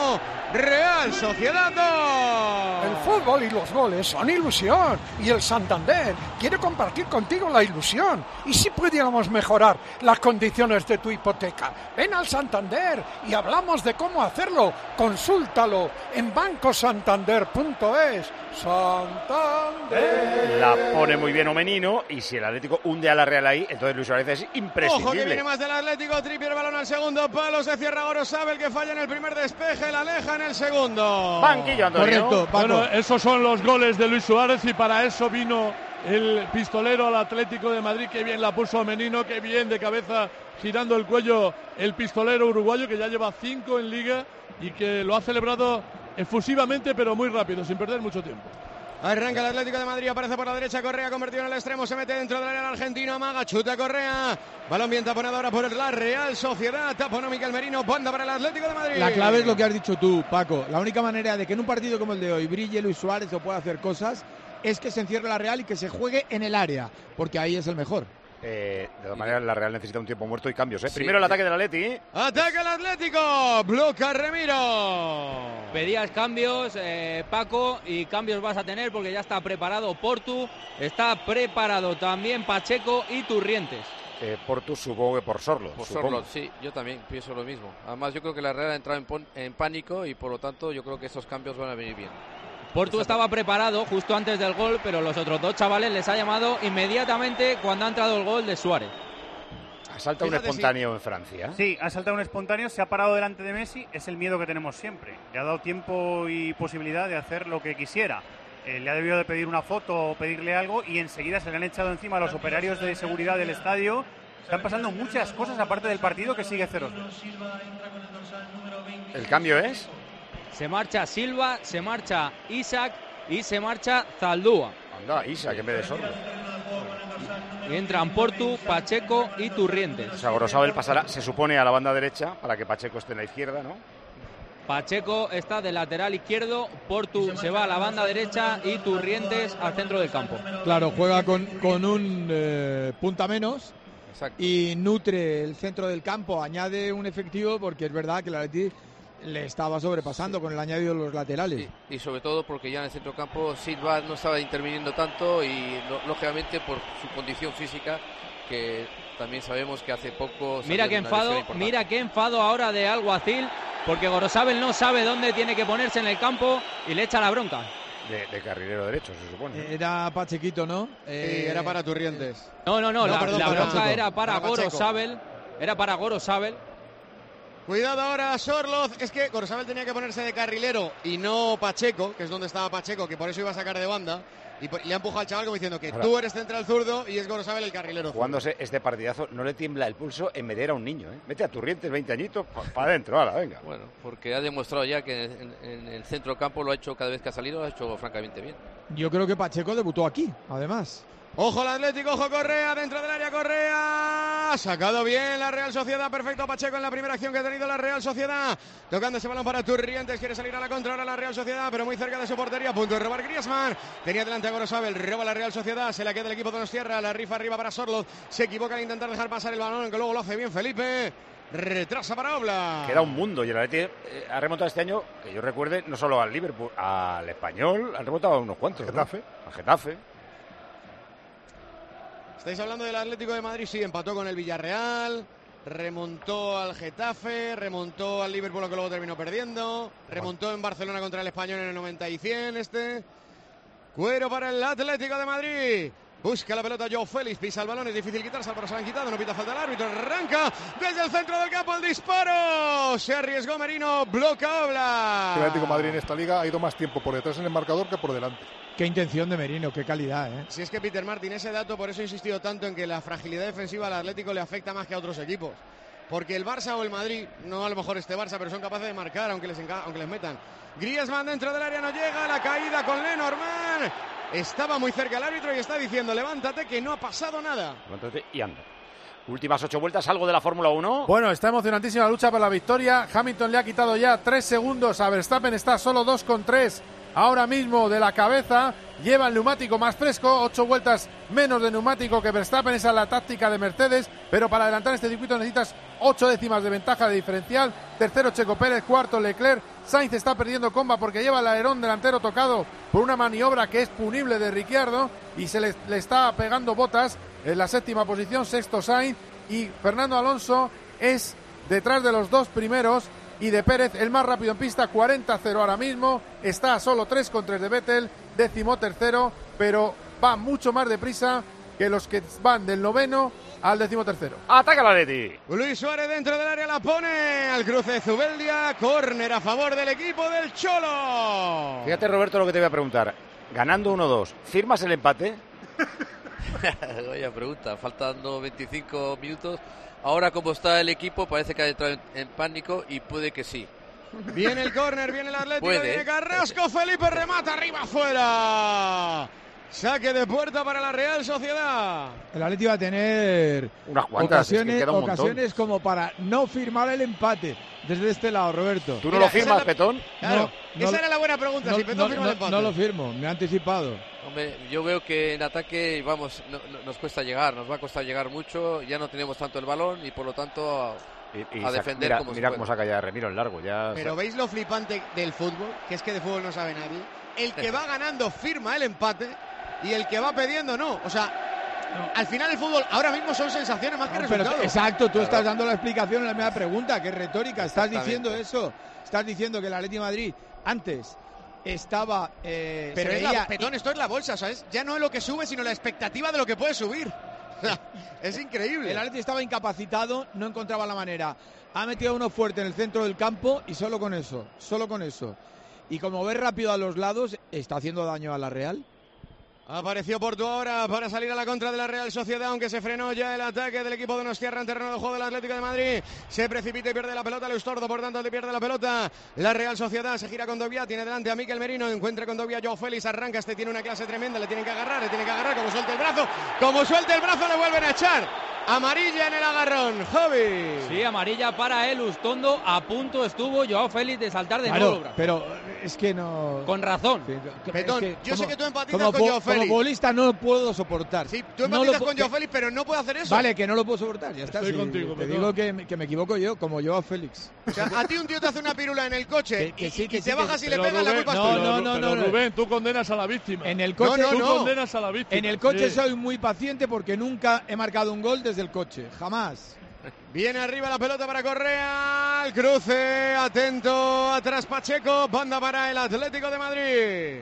Real Sociedad dos. El fútbol y los goles son ilusión y el Santander quiere compartir contigo la ilusión. ¿Y si pudiéramos mejorar las condiciones de tu hipoteca? Ven al Santander y hablamos de cómo hacerlo. Consúltalo en banco santander punto es. Santander. La pone muy bien Omenino y si el Atlético hunde a la Real ahí, entonces Luis Suárez es imprescindible. Ojo que viene más del Atlético, Trippier, balón al segundo palo, se cierra Gorosabel que falla en el primer despeje, la aleja en el segundo. Banquillo, Antonio. Correcto, bueno, esos son los goles de Luis Suárez y para eso vino el pistolero al Atlético de Madrid. Qué bien la puso Menino, qué bien de cabeza girando el cuello el pistolero uruguayo que ya lleva cinco en Liga y que lo ha celebrado efusivamente pero muy rápido, sin perder mucho tiempo. Arranca el Atlético de Madrid, aparece por la derecha Correa, convertido en el extremo, se mete dentro del área argentino, amaga, chuta Correa, balón bien taponado ahora por la Real Sociedad, taponó Miquel Merino, banda para el Atlético de Madrid. La clave es lo que has dicho tú, Paco, la única manera de que en un partido como el de hoy brille Luis Suárez o pueda hacer cosas es que se encierre la Real y que se juegue en el área, porque ahí es el mejor. Eh, de todas maneras, la Real necesita un tiempo muerto y cambios. ¿eh? Sí. Primero el ataque del Atleti. ¡Ataca el Atlético! ¡Bloca Remiro! Pedías cambios, eh, Paco, y cambios vas a tener porque ya está preparado Portu, está preparado también Pacheco y Turrientes. Eh, Portu supongo que por Sorlo. Por supongo. Sorlo, sí, yo también pienso lo mismo. Además, yo creo que la Real ha entrado en, pon- en pánico y por lo tanto yo creo que estos cambios van a venir bien. Portu estaba preparado justo antes del gol, pero los otros dos chavales les ha llamado inmediatamente cuando ha entrado el gol de Suárez. Ha saltado un Fíjate, espontáneo en Francia. Sí, ha saltado un espontáneo, se ha parado delante de Messi, es el miedo que tenemos siempre. Le ha dado tiempo y posibilidad de hacer lo que quisiera. Eh, le ha debido de pedir una foto o pedirle algo y enseguida se le han echado encima a los operarios de seguridad del estadio. Están pasando muchas cosas aparte del partido que sigue cero dos. ¿El cambio es? Se marcha Silva, se marcha Isaac y se marcha Zaldúa. Anda, Isaac en vez de Sorlo. Y entran Portu, Pacheco y Turrientes. O sea, Gorosabel pasará, se supone, a la banda derecha para que Pacheco esté en la izquierda, ¿no? Pacheco está de lateral izquierdo, Portu se va a la banda derecha y Turrientes al centro del campo. Claro, juega con, con un eh, punta menos. Exacto. Y nutre el centro del campo, añade un efectivo porque es verdad que el Atleti le estaba sobrepasando sí. con el añadido de los laterales. Y, y sobre todo porque ya en el centro campo Silva no estaba interviniendo tanto y lo, lógicamente por su condición física, que también sabemos que hace poco... Mira qué enfado, mira qué enfado ahora de Alguacil, porque Gorosabel no sabe dónde tiene que ponerse en el campo y le echa la bronca. De, de carrilero derecho, se supone. Era Pachequito, ¿no? Eh, sí, era para Turrientes. No, no, no, no la, perdón, la bronca Pacheco. era para, para Gorosabel. Era para Gorosabel. Cuidado ahora, Sorloz. Es que Gorosabel tenía que ponerse de carrilero y no Pacheco, que es donde estaba Pacheco, que por eso iba a sacar de banda. Y le ha empujado al chaval como diciendo que ahora, tú eres central zurdo y es Gorosabel el carrilero. Jugándose este partidazo, no le tiembla el pulso en meter a un niño. ¿eh? Mete a Turrientes, veinte añitos, para pa adentro, ahora, venga. Bueno, porque ha demostrado ya que en, en el centro campo lo ha hecho cada vez que ha salido, lo ha hecho francamente bien. Yo creo que Pacheco debutó aquí, además. Ojo el Atlético, ojo Correa, dentro del área Correa, sacado bien la Real Sociedad, perfecto Pacheco en la primera acción que ha tenido la Real Sociedad, tocando ese balón para Turrientes, quiere salir a la contra ahora la Real Sociedad, pero muy cerca de su portería, a punto de robar Griezmann, tenía delante a Gorosabel, roba la Real Sociedad, se la queda el equipo de Donostierra, la rifa arriba para Sorloz, se equivoca al intentar dejar pasar el balón, que luego lo hace bien Felipe. Retrasa para Oblak. Queda un mundo y el Atleti eh, ha remontado este año, que yo recuerde, no solo al Liverpool, al Español, han remontado a unos cuantos. Getafe. ¿no? Al Getafe. Estáis hablando del Atlético de Madrid, sí, empató con el Villarreal, remontó al Getafe, remontó al Liverpool, que luego terminó perdiendo, remontó en Barcelona contra el Español en el noventa y cien este. Cuero para el Atlético de Madrid. Busca la pelota Joao Félix, pisa el balón, es difícil quitarse, pero se lo han quitado, no pita falta el árbitro, arranca desde el centro del campo el disparo, se arriesgó Merino, bloca Oblak. El Atlético de Madrid en esta liga ha ido más tiempo por detrás en el marcador que por delante. Qué intención de Merino, qué calidad, ¿eh? Si es que Peter Martin, ese dato, por eso he insistido tanto en que la fragilidad defensiva al Atlético le afecta más que a otros equipos. Porque el Barça o el Madrid, no a lo mejor este Barça, pero son capaces de marcar aunque les, enca- aunque les metan. Griezmann dentro del área no llega, la caída con Lenormand. Estaba muy cerca el árbitro y está diciendo, levántate que no ha pasado nada. Levántate y anda. Últimas ocho vueltas, algo de la Fórmula uno. Bueno, está emocionantísima la lucha por la victoria. Hamilton le ha quitado ya tres segundos a Verstappen, está solo dos con tres ahora mismo de la cabeza. Lleva el neumático más fresco, ocho vueltas menos de neumático que Verstappen, esa es la táctica de Mercedes, pero para adelantar este circuito necesitas ocho décimas de ventaja de diferencial. Tercero Checo Pérez, cuarto Leclerc, Sainz está perdiendo comba porque lleva el alerón delantero tocado por una maniobra que es punible de Ricciardo y se le, le está pegando Bottas en la séptima posición, sexto Sainz, y Fernando Alonso es detrás de los dos primeros y de Pérez el más rápido en pista, cuarenta cero ahora mismo, está a solo tres con tres de Vettel, décimo tercero, pero va mucho más deprisa que los que van del noveno al décimo tercero. ¡Ataca la Leti! Luis Suárez dentro del área la pone al cruce de Zubeldia, córner a favor del equipo del Cholo. Fíjate, Roberto, lo que te voy a preguntar. Ganando uno dos, ¿firmas el empate? Vaya pregunta, faltando veinticinco minutos. Ahora, como está el equipo, parece que ha entrado en, en pánico y puede que sí. Viene el córner, viene el Atlético, Puede. viene Carrasco, Felipe remata arriba, afuera. Saque de puerta para la Real Sociedad. El Atlético va a tener unas cuantas, ocasiones, es que queda un ocasiones como para no firmar el empate desde este lado, Roberto. ¿Tú no Mira, lo firmas, la... Petón? Claro, no, esa no, era la buena pregunta, no, si Petón no, firma no, el empate. No lo firmo, me ha anticipado. Hombre, yo veo que en ataque, vamos, no, no, nos cuesta llegar, nos va a costar llegar mucho, ya no tenemos tanto el balón y por lo tanto a, y, y a defender mira, como mira se cómo saca ya Remiro el largo. Ya Pero veis lo flipante del fútbol, que es que de fútbol no sabe nadie. El que va ganando firma el empate y el que va perdiendo no. O sea, no. Al final el fútbol ahora mismo son sensaciones más que no, resultados. Pero, exacto, tú claro. estás dando la explicación en la misma pregunta, que es retórica. Estás diciendo eso, estás diciendo que el Atlético de Madrid antes estaba eh, pero es veía... la, Petón, esto es la bolsa, ¿sabes? Ya no es lo que sube, sino la expectativa de lo que puede subir. Es increíble. El Atlético estaba incapacitado, no encontraba la manera. Ha metido uno fuerte en el centro del campo y solo con eso, solo con eso. Y como ves rápido a los lados, está haciendo daño a la Real. Apareció Portu ahora para salir a la contra de la Real Sociedad, aunque se frenó ya el ataque del equipo de Donostiarra en terreno de juego del Atlético de Madrid. Se precipita y pierde la pelota Leustordo, por tanto le pierde la pelota. La Real Sociedad se gira con Dovia, tiene delante a Mikel Merino, encuentra con Dovia Joao Félix, arranca, este tiene una clase tremenda, le tienen que agarrar, le tienen que agarrar, como suelte el brazo, como suelte el brazo le vuelven a echar. Amarilla en el agarrón, Javi. Sí, amarilla para el Ustondo. A punto estuvo Joao Félix de saltar de claro, nuevo. Pero es que no... Con razón. Sí, Petón, es que yo como, sé que tú empatizas como con Joao Félix. Como futbolista no lo puedo soportar. Sí, tú empatizas no con Joao Félix, pero no puedo hacer eso. Vale, que no lo puedo soportar, ya está. Estoy sí, contigo, te Petón. digo que, que me equivoco yo, como Joao Félix. O sea, a ti un tío te hace una pirula en el coche que, que sí, y, que y sí, te bajas que, y le pegas, la culpa es no, tuya. no, no, no, no. Rubén, tú condenas a la víctima. En el coche, no, no, tú no. condenas a la víctima. En el coche sí. soy muy paciente porque nunca he marcado un gol desde el coche, jamás. Viene arriba la pelota para Correa, el cruce, atento, atrás Pacheco, banda para el Atlético de Madrid.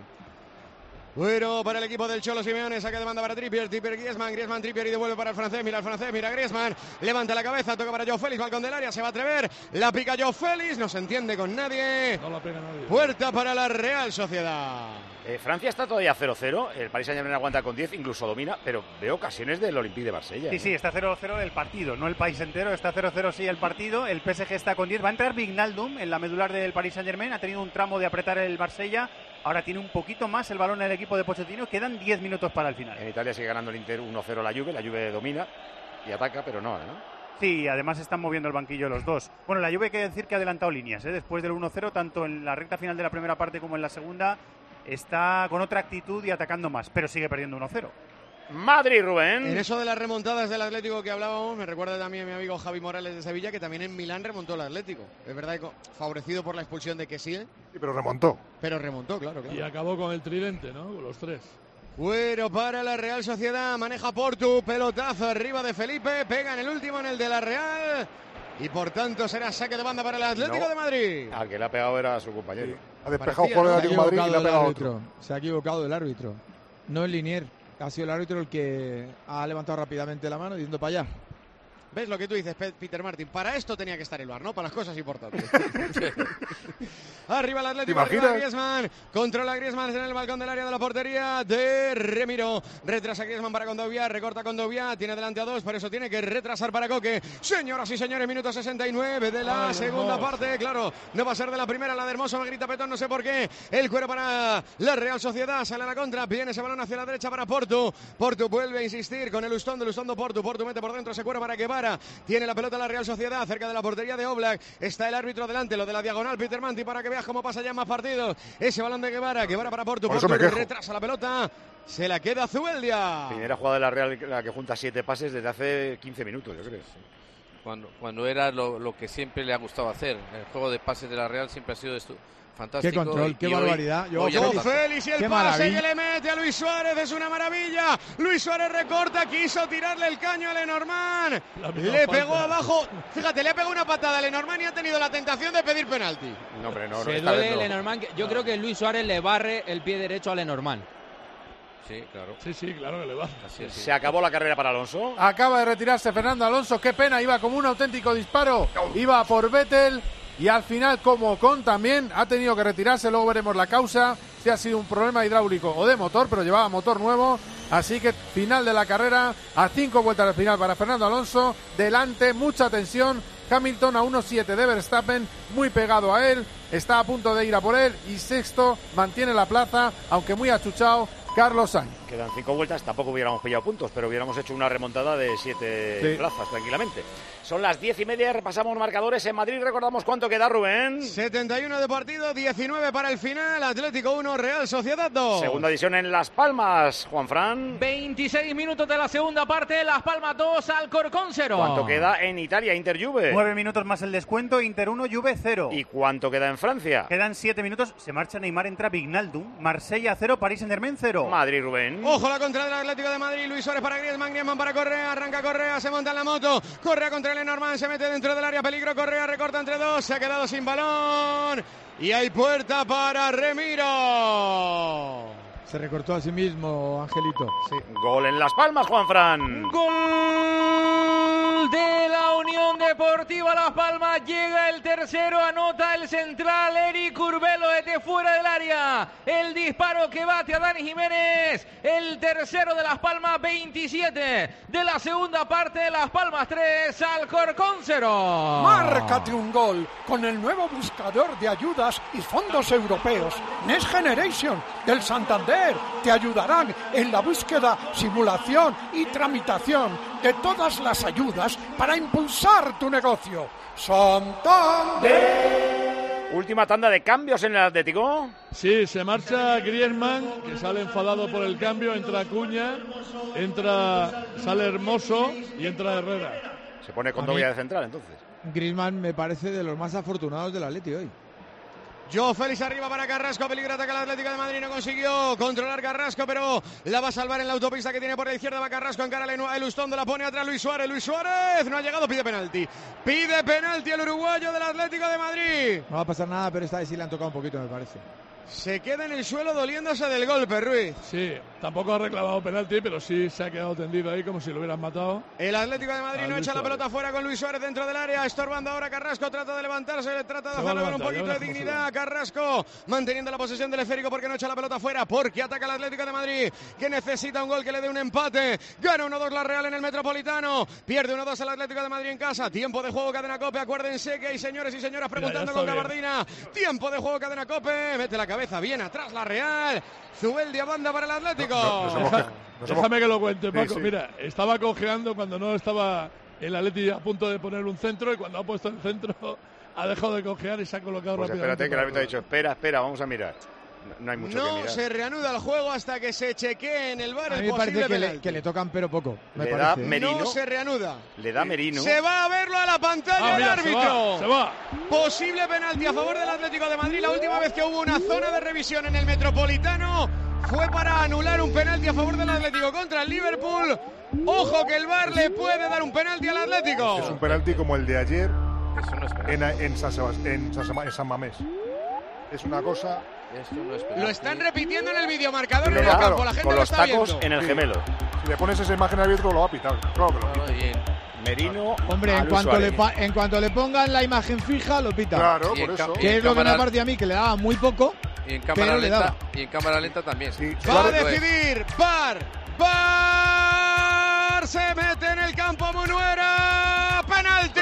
Bueno, para el equipo del Cholo Simeone, saca de banda para Trippier, Trippier, Griezmann, Griezmann, Trippier y devuelve para el francés, mira el francés, mira Griezmann, levanta la cabeza, toca para Joao Félix, balcón del área, se va a atrever, la pica Joao Félix, no se entiende con nadie. No la pega nadie. Puerta para la Real Sociedad. Eh, Francia está todavía cero cero, el Paris Saint-Germain aguanta con diez, incluso domina, pero veo ocasiones del Olympique de Marsella. Sí, ¿eh? sí, está cero cero el partido, no el país entero, está cero cero sí el partido, el P S G está con diez, va a entrar Wijnaldum en la medular del Paris Saint-Germain, ha tenido un tramo de apretar el Marsella, ahora tiene un poquito más el balón en el equipo de Pochettino, quedan diez minutos para el final. En Italia sigue ganando el Inter uno cero la Juve, la Juve domina y ataca, pero no, ¿no? Sí, además están moviendo el banquillo los dos. Bueno, la Juve hay que decir que ha adelantado líneas, ¿eh? Después del uno cero, tanto en la recta final de la primera parte como en la segunda, está con otra actitud y atacando más, pero sigue perdiendo uno cero. Madrid, Rubén. En eso de las remontadas del Atlético que hablábamos, me recuerda también mi amigo Javi Morales de Sevilla, que también en Milán remontó el Atlético. Es verdad que favorecido por la expulsión de Kessie. Sí, pero remontó. Pero remontó, claro, claro. Y acabó con el tridente, ¿no? Con los tres. Bueno, para la Real Sociedad, maneja Portu, pelotazo arriba de Felipe, pega en el último, en el de la Real, y por tanto será saque de banda para el Atlético no, de Madrid. Al que le ha pegado era su compañero. Sí. Ha despejado por el Atlético de Madrid y le ha pegado otro. Se ha equivocado el árbitro, no el Linier. Ha sido el árbitro el que ha levantado rápidamente la mano diciendo para allá. ¿Ves lo que tú dices, Peter Martin? Para esto tenía que estar el V A R, ¿no? Para las cosas importantes. Arriba el Atlético, arriba Griezmann. Controla Griezmann en el balcón del área de la portería de Remiro. Retrasa Griezmann para Condovia, recorta Condovia. Tiene delante a dos, por eso tiene que retrasar para Coque. Señoras y señores, minuto sesenta y nueve de la Ay, segunda hermoso. parte. Claro, no va a ser de la primera, la de Hermoso, me grita Petón, no sé por qué. El cuero para la Real Sociedad, sale a la contra. Viene ese balón hacia la derecha para Portu. Portu vuelve a insistir con el Ustondo, el Ustondo Portu. Portu mete por dentro ese cuero para Guevara. Tiene la pelota la Real Sociedad cerca de la portería de Oblak. Está el árbitro delante, lo de la diagonal, Peter Manti, para que veas cómo pasa ya en más partidos. Ese balón de Guevara, Guevara para Portu. Portu retrasa la pelota. Se la queda Zubeldia. Primera jugada de la Real, la que junta siete pases desde hace quince minutos, yo creo. Cuando, cuando era lo, lo que siempre le ha gustado hacer. El juego de pases de la Real siempre ha sido esto, fantástico. Qué control, qué y barbaridad. Hoy, Yo, hoy ya Joao no tanto. Félix y el Qué pase maravilla. que le mete a Luis Suárez es una maravilla. Luis Suárez recorta, quiso tirarle el caño a Lenormand. Le pegó abajo. Fíjate, le ha pegado una patada a Lenormand y ha tenido la tentación de pedir penalti. No, hombre, no, no, Se esta vez duele no. Lenormand. que- Yo creo que Luis Suárez le barre el pie derecho a Lenormand. Sí, claro. Sí, sí, claro que le va. Así es, sí. Se acabó la carrera para Alonso. Acaba de retirarse Fernando Alonso. Qué pena, iba como un auténtico disparo. Iba por Vettel y al final, como Ocon también, ha tenido que retirarse. Luego veremos la causa, si ha sido un problema hidráulico o de motor, pero llevaba motor nuevo. Así que final de la carrera, a cinco vueltas del final para Fernando Alonso. Delante, mucha tensión. Hamilton a uno siete de Verstappen, muy pegado a él. Está a punto de ir a por él. Y sexto, mantiene la plaza, aunque muy achuchado, Carlos Sainz. Quedan cinco vueltas, tampoco hubiéramos pillado puntos, pero hubiéramos hecho una remontada de siete Sí. plazas tranquilamente. Son las diez y media, repasamos marcadores en Madrid. Recordamos cuánto queda, Rubén. setenta y uno de partido, diecinueve para el final. Atlético uno, Real Sociedad dos. Segunda edición en Las Palmas, Juanfran. veintiséis minutos de la segunda parte, Las Palmas dos, Alcorcón cero. ¿Cuánto queda en Italia, Inter Juve? Nueve minutos más el descuento, Inter uno, Juve cero. ¿Y cuánto queda en Francia? Quedan siete minutos, se marcha Neymar, entra Vignaldum, Marsella cero, París Saint-Germain cero. Madrid, Rubén. Ojo la contra del Atlético de Madrid. Luis Suárez para Griezmann, Griezmann para Correa. Arranca Correa, se monta en la moto. Correa contra Lenormand, se mete dentro del área. Peligro, Correa recorta entre dos. Se ha quedado sin balón. Y hay puerta para Remiro. Se recortó a sí mismo, Angelito. Sí. Gol en Las Palmas, Juanfran. Gol de la Unión Deportiva Las Palmas. Llega el tercero, anota el central Eric Urbelo desde fuera del área. El disparo que bate a Dani Jiménez. El tercero de Las Palmas, veintisiete de la segunda parte. Las Palmas tres, Alcorcón cero. Márcate un gol con el nuevo buscador de ayudas y fondos europeos Next Generation del Santander. Te ayudarán en la búsqueda, simulación y tramitación de todas las ayudas para impulsar tu negocio. Santander. Última tanda de cambios en el Atlético. Sí, se marcha Griezmann, que sale enfadado por el cambio, entra Acuña, entra, sale Hermoso y entra Herrera. Se pone con A mí- doble de central, entonces. Griezmann me parece de los más afortunados del Atleti hoy. Joao Félix arriba para Carrasco, peligro ataca al Atlético de Madrid, no consiguió controlar Carrasco, pero la va a salvar en la autopista que tiene por la izquierda, va Carrasco, encara a Elustondo, la pone atrás Luis Suárez, Luis Suárez, no ha llegado, pide penalti, pide penalti el uruguayo del Atlético de Madrid. No va a pasar nada, pero esta vez sí le han tocado un poquito, me parece. Se queda en el suelo doliéndose del golpe, Ruiz. Sí, tampoco ha reclamado penalti, pero sí se ha quedado tendido ahí como si lo hubieran matado. El Atlético de Madrid A no Luis echa la Suárez. pelota fuera con Luis Suárez dentro del área, estorbando ahora Carrasco, trata de levantarse, le trata de Se va a hacerlo con un levantar, poquito ya de verás cómo se dignidad. Carrasco manteniendo la posesión del esférico porque no echa la pelota fuera, porque ataca el Atlético de Madrid, que necesita un gol que le dé un empate. Gana uno dos la Real en el Metropolitano, pierde uno dos el Atlético de Madrid en casa. Tiempo de juego, Cadena Cope, acuérdense que hay señores y señoras preguntando está con bien. Gabardina. Tiempo de juego, Cadena Cope, mete la cabeza bien atrás la Real. Zubeldia banda para el Atlético. Deja- déjame que lo cuente, Paco. Sí, sí. Mira, estaba cojeando cuando no estaba el Atleti a punto de poner un centro y cuando ha puesto el centro ha dejado de cojear y se ha colocado Pues rápidamente. espérate, que el para árbitro ha dicho, espera, espera, vamos a mirar. No, no hay mucho que No mirar. se reanuda el juego hasta que se chequee en el bar A el mí me parece posible que le, penalti. que le tocan, pero poco. Me Le da parece. ¿eh? Merino. No se reanuda. Le da Merino. Se va a verlo a la pantalla Ah, el mira, se árbitro. va, se va. Posible penalti a favor del Atlético de Madrid. La última vez que hubo una zona de revisión en el Metropolitano fue para anular un penalti a favor del Atlético contra el Liverpool. Ojo que el V A R le puede dar un penalti al Atlético. Es un penalti como el de ayer Eso no es penalti. en, en, San, Sebast- en, San, Sema- en San Mamés. Es una cosa... Esto no es penalti. Lo están repitiendo en el videomarcador Pero en el claro, campo. La gente Con lo los está tacos viendo. en el Sí. gemelo. Si le pones esa imagen al árbitro lo va a pitar. Claro que lo No, pita. no, y en- Merino. Hombre, a en Luis cuanto, Suárez. le pa- en cuanto le pongan la imagen fija, lo pita. Claro, Y en por ca- eso. y Que en es lo que me cámara- parece a mí, que le daba muy poco. y en cámara pero le lenta. daba. Y en cámara lenta también. Sí, Va a Suárez- decidir. V A R. V A R. Se mete en el campo Munuera. ¡Penalti!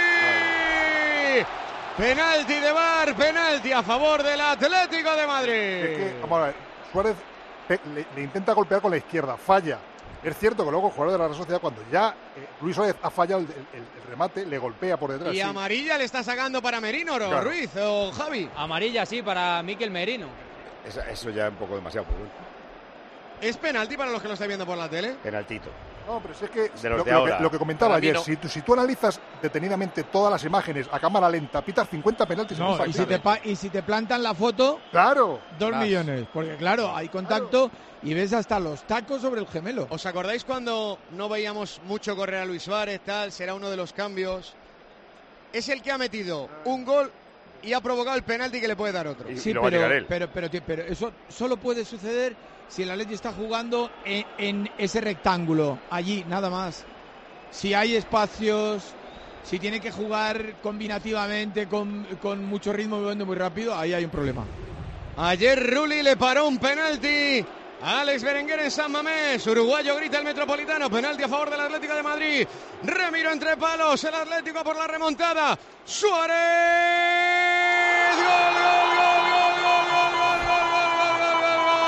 Penalti de V A R. Penalti a favor del Atlético de Madrid. Es que, vamos a ver, Suárez pe- le, le intenta golpear con la izquierda, falla. Es cierto que luego el jugador de la Real Sociedad, cuando ya eh, Luis Suárez ha fallado el, el- el remate, le golpea por detrás. Y sí. amarilla le está sacando para Merino, ¿no? Claro. Ruiz o Javi. Amarilla sí para Mikel Merino. Esa- Eso ya es un poco demasiado. Pues bueno. ¿Es penalti para los que lo estáis viendo por la tele? Penaltito. No, pero si es que, de los lo, de lo ahora. que lo que comentaba Para mí ayer, no. si, tú, si tú analizas detenidamente todas las imágenes a cámara lenta, pitas cincuenta penaltis. en un No, y partido. si, te pa- y si te plantan la foto, claro, dos Claro. millones. Porque claro, hay contacto y ves hasta los tacos sobre el gemelo. ¿Os acordáis cuando no veíamos mucho correr a Luis Suárez, tal? Será uno de los cambios. Es el que ha metido un gol y ha provocado el penalti que le puede dar otro. Sí, pero, pero, pero, tío, pero eso solo puede suceder si el Atleti está jugando en, en ese rectángulo, allí, nada más. Si hay espacios, si tiene que jugar combinativamente, con, con mucho ritmo, moviendo muy rápido, ahí hay un problema. Ayer Rulli le paró un penalti a Alex Berenguer en San Mamés. Uruguayo grita el Metropolitano. Penalti a favor del Atlético de Madrid. Remiro entre palos. El Atlético por la remontada. Suárez. Gol, gol, gol, gol, gol, gol, gol, gol, gol,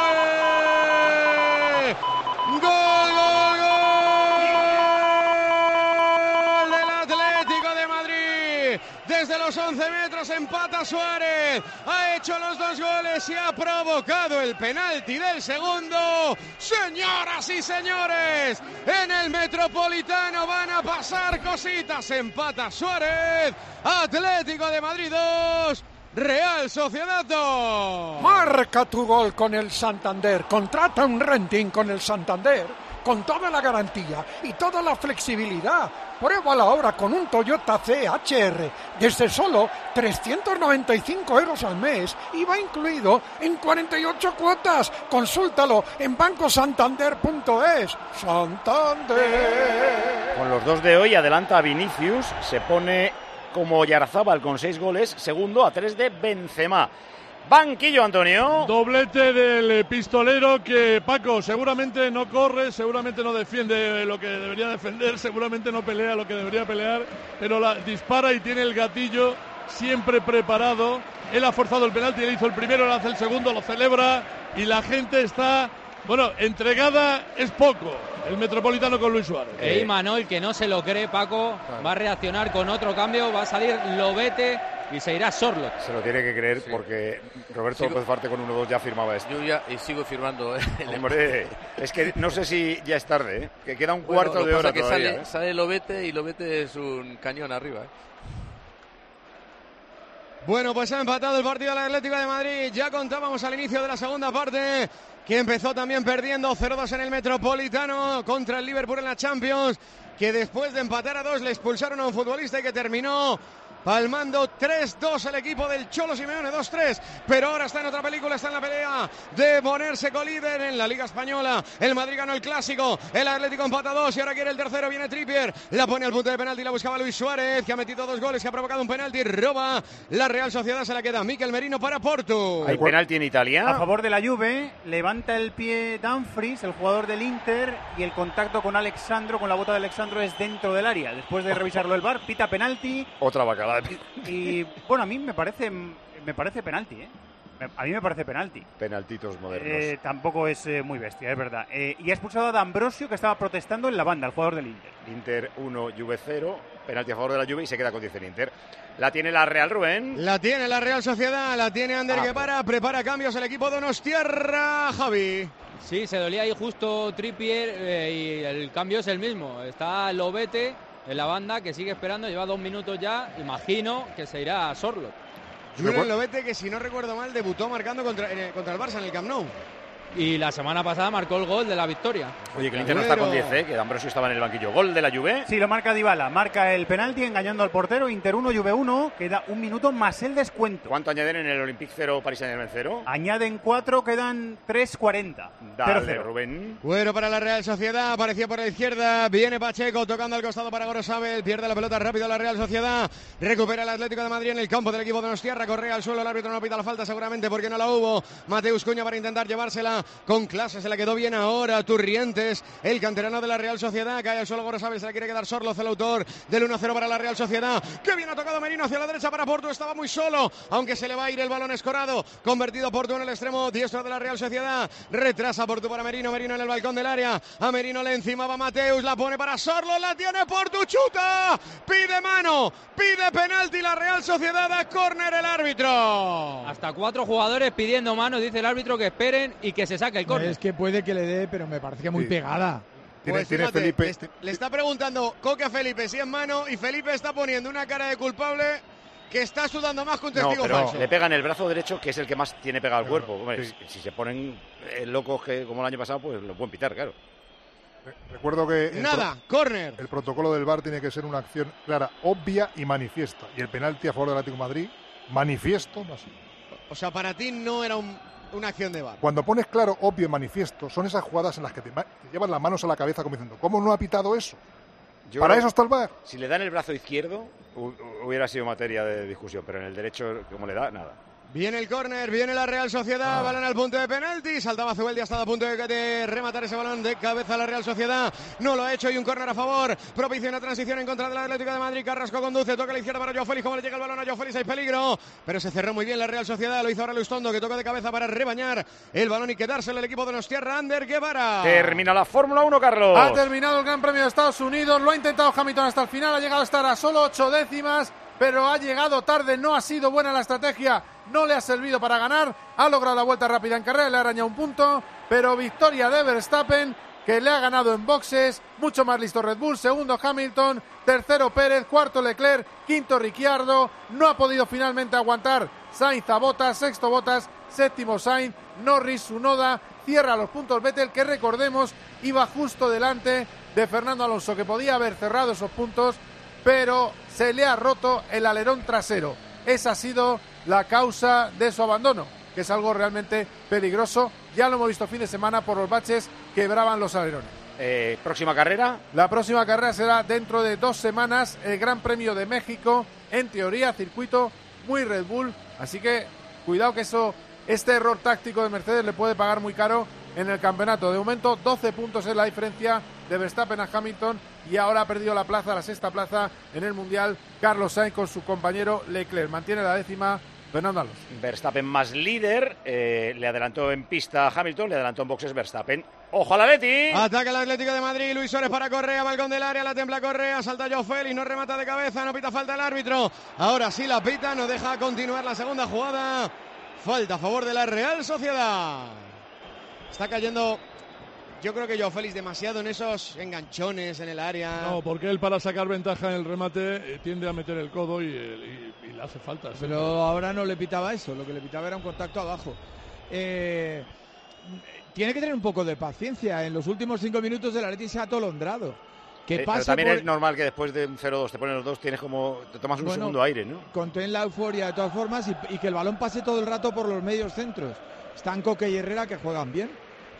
gol, gol, gol, gol del Atlético de Madrid. Desde los once metros empata Suárez. Ha hecho los dos goles y ha provocado el penalti del segundo. Señoras y señores, en el Metropolitano van a pasar cositas. Empata Suárez. Atlético de Madrid dos. Real Sociedad dos. Marca tu gol con el Santander. Contrata un renting con el Santander con toda la garantía y toda la flexibilidad. Pruébala ahora con un Toyota C H R desde solo trescientos noventa y cinco euros al mes y va incluido en cuarenta y ocho cuotas. Consúltalo en banco santander punto es. Santander. Con los dos de hoy adelanta a Vinicius, se pone como Yarzábal con seis goles, segundo a tres de Benzema. Banquillo, Antonio. Doblete del pistolero que, Paco, seguramente no corre, seguramente no defiende lo que debería defender, seguramente no pelea lo que debería pelear, pero la dispara y tiene el gatillo siempre preparado. Él ha forzado el penalti, él hizo el primero, él hace el segundo, lo celebra y la gente está, bueno, entregada es poco. El Metropolitano con Luis Suárez. E Imanol, que no se lo cree, Paco, va a reaccionar con otro cambio, va a salir Lobete y se irá Sorloth. Se lo tiene que creer sí. porque Roberto Sigo, López Farte con uno dos ya firmaba esto. Yo ya y sigo firmando. ¿eh? Hombre, es que no sé si ya es tarde, ¿eh? Que queda un bueno, cuarto de hora que todavía. Sale, ¿eh? sale Lobete y Lobete es un cañón arriba. ¿eh? Bueno, pues ha empatado el partido del Atlético de Madrid. Ya contábamos al inicio de la segunda parte que empezó también perdiendo cero dos en el Metropolitano contra el Liverpool en la Champions, que después de empatar a dos le expulsaron a un futbolista y que terminó palmando tres dos el equipo del Cholo Simeone, dos tres, pero ahora está en otra película, está en la pelea de ponerse colíder en la Liga Española. El Madrid ganó el Clásico, el Atlético empata dos y ahora quiere el tercero, viene Trippier, la pone al punto de penalti, la buscaba Luis Suárez, que ha metido dos goles, que ha provocado un penalti, roba la Real Sociedad, se la queda Mikel Merino para Porto. ¿Hay penalti en Italia? A favor de la Juve, levanta el pie Dumfries, el jugador del Inter, y el contacto con Alexandro, con la bota de Alexandro es dentro del área. Después de revisarlo el V A R, pita penalti. Otra bacalada. Y bueno, a mí me parece me parece penalti, ¿eh? A mí me parece penalti. Penaltitos modernos. Eh, tampoco es eh, muy bestia, es verdad. Eh, y ha expulsado a D'Ambrosio, que estaba protestando en la banda, el jugador del Inter. Inter uno, Juve cero. Penalti a favor de la Juve y se queda con diez el Inter. La tiene la Real, Rubén. La tiene la Real Sociedad, la tiene Ander ah, Guevara. Prepara cambios el equipo donostiarra, Javi. Sí, se dolía ahí justo Trippier eh, y el cambio es el mismo. Está Lobete en la banda, que sigue esperando, lleva dos minutos ya. Imagino que se irá a Sorloth. Julen Lobete, que si no recuerdo mal, debutó marcando contra, eh, contra el Barça en el Camp Nou. Y la semana pasada marcó el gol de la victoria. Oye, que el Inter no está con diez, ¿eh? Que D'Ambrosio estaba en el banquillo. Gol de la Juve. Sí, lo marca Dybala. Marca el penalti engañando al portero. Inter uno, Juve uno. Queda un minuto más el descuento. ¿Cuánto añaden en el Olympique cero, Paris Saint-Germain cero? Añaden cuatro, quedan tres cuarenta. Dale, Rubén. Bueno, para la Real Sociedad. Aparecía por la izquierda. Viene Pacheco tocando al costado para Gorosabel. Pierde la pelota rápido la Real Sociedad. Recupera el Atlético de Madrid en el campo del equipo de Donostiarra. Correa al suelo. El árbitro no pita la falta seguramente porque no la hubo. Mateus Cuña para intentar llevársela con clase. Se la quedó bien ahora Turrientes, el canterano de la Real Sociedad. Cae al suelo Gorosabel, se la quiere quedar Sorloth, el autor del uno cero para la Real Sociedad. Que bien ha tocado Merino hacia la derecha para Porto, estaba muy solo, aunque se le va a ir el balón escorado. Convertido Porto en el extremo diestro de la Real Sociedad. Retrasa Porto para Merino, Merino en el balcón del área. A Merino le encimaba Mateus, la pone para Sorloth, la tiene Porto, chuta. Pide mano, pide penalti la Real Sociedad, a córner el árbitro. Hasta cuatro jugadores pidiendo mano, dice el árbitro que esperen y que se se saque el córner. Es que puede que le dé, pero me parece que muy Sí. pegada. Tiene, Pues tiene fíjate, Felipe. le, le está preguntando Coque a Felipe si es mano y Felipe está poniendo una cara de culpable que está sudando más que un No, testigo pero falso. le pega en el brazo derecho, que es el que más tiene pegado al cuerpo. Hombre, sí. si, si se ponen eh, locos que como el año pasado, pues lo pueden pitar, claro. Recuerdo que el, Nada, córner. el protocolo del V A R tiene que ser una acción clara, obvia y manifiesta. Y el penalti a favor del Atlético de Madrid, manifiesto, no así. O sea, para ti no era un- una acción de V A R. Cuando pones claro, obvio y manifiesto, son esas jugadas en las que te, ma- te llevan las manos a la cabeza como diciendo, ¿cómo no ha pitado eso? Yo Para creo- eso está el V A R. Si le dan el brazo izquierdo, hu- hubiera sido materia de discusión, pero en el derecho, como le da, nada. Viene el córner, viene la Real Sociedad, Ah. balón al punto de penalti, saltaba Zubeldi hasta a punto de, de rematar ese balón de cabeza a la Real Sociedad, no lo ha hecho y un córner a favor, propicia una transición en contra del Atlético de Madrid, Carrasco conduce, toca a la izquierda para Joao Félix, como le llega el balón a Joao Félix, hay peligro, pero se cerró muy bien la Real Sociedad, lo hizo ahora Lustondo, que toca de cabeza para rebañar el balón y quedárselo el equipo de Nostierra, Ander Guevara. Termina la Fórmula uno, Carlos. Ha terminado el Gran Premio de Estados Unidos, lo ha intentado Hamilton hasta el final, ha llegado a estar a solo ocho décimas, pero ha llegado tarde, no ha sido buena la estrategia, no le ha servido para ganar, ha logrado la vuelta rápida en carrera, le ha arañado un punto, pero victoria de Verstappen, que le ha ganado en boxes, mucho más listo Red Bull, segundo Hamilton, tercero Pérez, cuarto Leclerc, quinto Ricciardo, no ha podido finalmente aguantar Sainz a Bottas, sexto Bottas, séptimo Sainz, Norris, Tsunoda, cierra los puntos Vettel, que recordemos iba justo delante de Fernando Alonso, que podía haber cerrado esos puntos, pero se le ha roto el alerón trasero. Esa ha sido la causa de su abandono, que es algo realmente peligroso. Ya lo hemos visto fin de semana por los baches que quebraban los alerones. Eh, próxima carrera. La próxima carrera será dentro de dos semanas, el Gran Premio de México. En teoría, circuito muy Red Bull. Así que cuidado que eso, este error táctico de Mercedes le puede pagar muy caro en el campeonato. De momento, doce puntos es la diferencia de Verstappen a Hamilton y ahora ha perdido la plaza, la sexta plaza en el Mundial, Carlos Sainz con su compañero Leclerc. Mantiene la décima Fernando Alonso. Verstappen más líder, eh, le adelantó en pista a Hamilton, le adelantó en boxes Verstappen. ¡Ojo al Atleti! Ataca el Atlético de Madrid, Luis Suárez para Correa, balcón del área, la templa Correa, salta Joao Félix, no remata de cabeza, no pita falta el árbitro. Ahora sí la pita, no deja continuar la segunda jugada. Falta a favor de la Real Sociedad. Está cayendo, yo creo que Joao Félix demasiado en esos enganchones en el área. No, porque él para sacar ventaja en el remate eh, tiende a meter el codo y, y- y le hace falta. Pero siempre. ahora no le pitaba eso, lo que le pitaba era un contacto abajo. Eh, tiene que tener un poco de paciencia. En los últimos cinco minutos el Atleti se ha atolondrado. Que Eh, pero pasa también por... es normal que después de un cero dos te ponen los dos, tienes como, te tomas un Bueno, segundo aire, ¿no? Contén la euforia de todas formas y, y que el balón pase todo el rato por los medios centros. Están Coque y Herrera que juegan bien.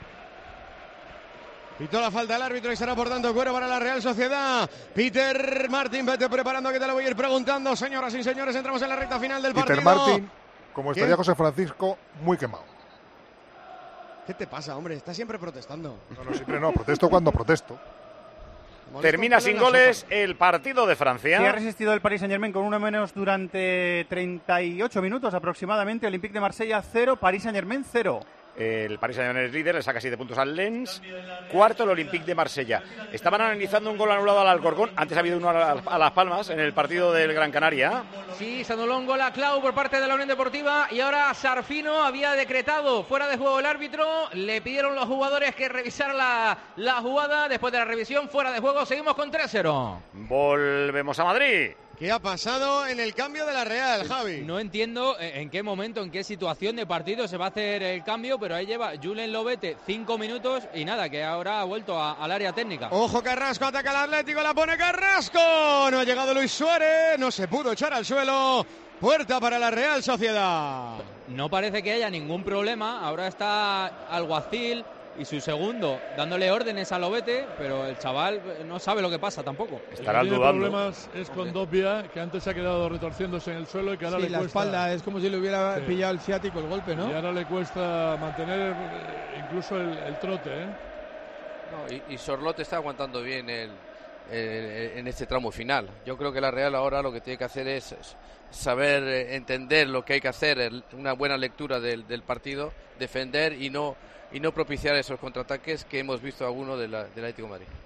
Pitó la falta el árbitro y será por tanto cuero para la Real Sociedad. Peter Martin, vete preparando que te lo voy a ir preguntando. Señoras y señores, entramos en la recta final del Peter partido. Martin, como estaría ¿Qué? José Francisco, muy quemado. ¿Qué te pasa, hombre? Estás siempre protestando. No, no, siempre no, protesto cuando protesto. Termina sin goles el partido de Francia. Sí, ha resistido el Paris Saint-Germain con uno menos durante treinta y ocho minutos aproximadamente. Olympique de Marsella cero, Paris Saint-Germain cero. El Paris Saint-Germain es líder, le saca siete puntos al Lens. Cuarto, el Olympique de Marsella. Estaban analizando un gol anulado al Alcorcón. Antes ha habido uno a, a Las Palmas en el partido del Gran Canaria. Sí, se anuló un gol a Clau por parte de la Unión Deportiva y ahora Sarfino había decretado fuera de juego el árbitro. Le pidieron los jugadores que revisaran la, la jugada. Después de la revisión, fuera de juego, seguimos con tres cero. Volvemos a Madrid. ¿Qué ha pasado en el cambio de la Real, Javi? No entiendo en qué momento, en qué situación de partido se va a hacer el cambio, pero ahí lleva Julen Lobete cinco minutos y nada, que ahora ha vuelto a- al área técnica. Ojo, Carrasco, ataca al Atlético, la pone Carrasco. No ha llegado Luis Suárez, no se pudo echar al suelo. Puerta para la Real Sociedad. No parece que haya ningún problema, ahora está Alguacil y su segundo dándole órdenes a Lobete, pero el chaval no sabe lo que pasa tampoco. El que tiene problemas es con Dobbia, que antes se ha quedado retorciéndose en el suelo y que ahora Sí, le la cuesta. espalda es como si le hubiera Sí. pillado el ciático el golpe, ¿no? Y ahora le cuesta mantener eh, incluso el, el trote, ¿eh? No, y, y Sorloth está aguantando bien el, el- en este tramo final. Yo creo que la Real ahora lo que tiene que hacer es es saber eh, entender lo que hay que hacer, el- una buena lectura del, del partido, defender y no y no propiciar esos contraataques que hemos visto algunos de la- del Atlético de Madrid.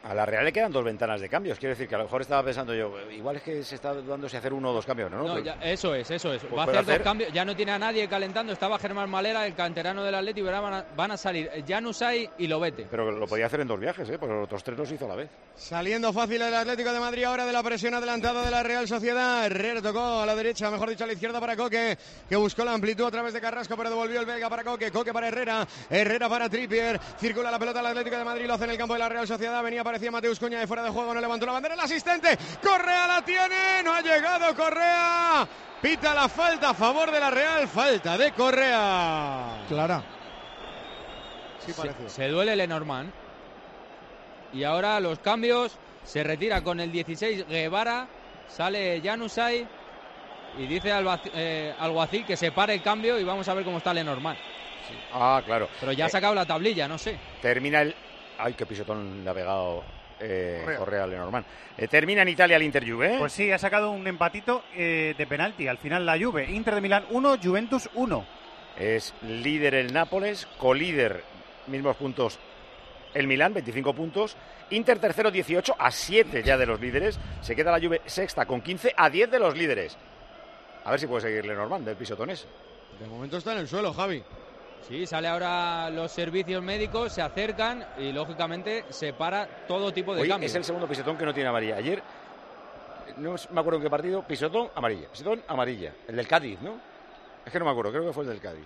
A la Real le quedan dos ventanas de cambios. Quiero decir que a lo mejor estaba pensando yo, igual es que se está dudando si hacer uno o dos cambios, ¿no? No, Pero, ya, eso es, eso es. Pues Va a hacer, hacer dos cambios. Ya no tiene a nadie calentando. Estaba Germán Malera, el canterano del Atleti, pero van a, van a salir Januzaj y Lobete. Pero lo podía hacer en dos viajes, ¿eh? Porque los otros tres los hizo a la vez. Saliendo fácil el Atlético de Madrid ahora de la presión adelantada de la Real Sociedad. Herrera tocó a la derecha, mejor dicho a la izquierda para Coque, que buscó la amplitud a través de Carrasco, pero devolvió el belga para Coque. Coque para Herrera. Herrera para Trippier. Circula la pelota al Atlético de Madrid. Lo hace en el campo de la Real Sociedad. Venía, aparecía Mateus Cunha de fuera de juego. No levantó la bandera el asistente. Correa la tiene. No ha llegado Correa. Pita la falta a favor de la Real. Falta de Correa. Clara. Sí, parece. Se, se duele Lenormand. Y ahora los cambios. Se retira con el dieciséis Guevara. Sale Januzaj. Y dice al eh, Alguacil que se pare el cambio y vamos a ver cómo está Lenormand. Sí. Ah, claro. Pero ya ha eh, sacado la tablilla, no sé. Termina el... Ay, qué pisotón le ha pegado eh, Correa, Correa Lenormand. Eh, termina en Italia el Inter Juve. Pues sí, ha sacado un empatito eh, de penalti. Al final la Juve. Inter de Milán uno, Juventus uno. Es líder el Nápoles, colíder, mismos puntos el Milán, veinticinco puntos. Inter tercero, dieciocho, a siete ya de los líderes. Se queda la Juve sexta con quince, a diez de los líderes. A ver si puede seguir Lenormand del pisotón ese. De momento está en el suelo, Javi. Sí, sale ahora los servicios médicos, se acercan y lógicamente se para todo tipo de Hoy cambios. Es el segundo pisotón que no tiene amarilla. Ayer, no me acuerdo en qué partido, pisotón, amarilla. Pisotón, amarilla. El del Cádiz, ¿no? Es que no me acuerdo, creo que fue el del Cádiz.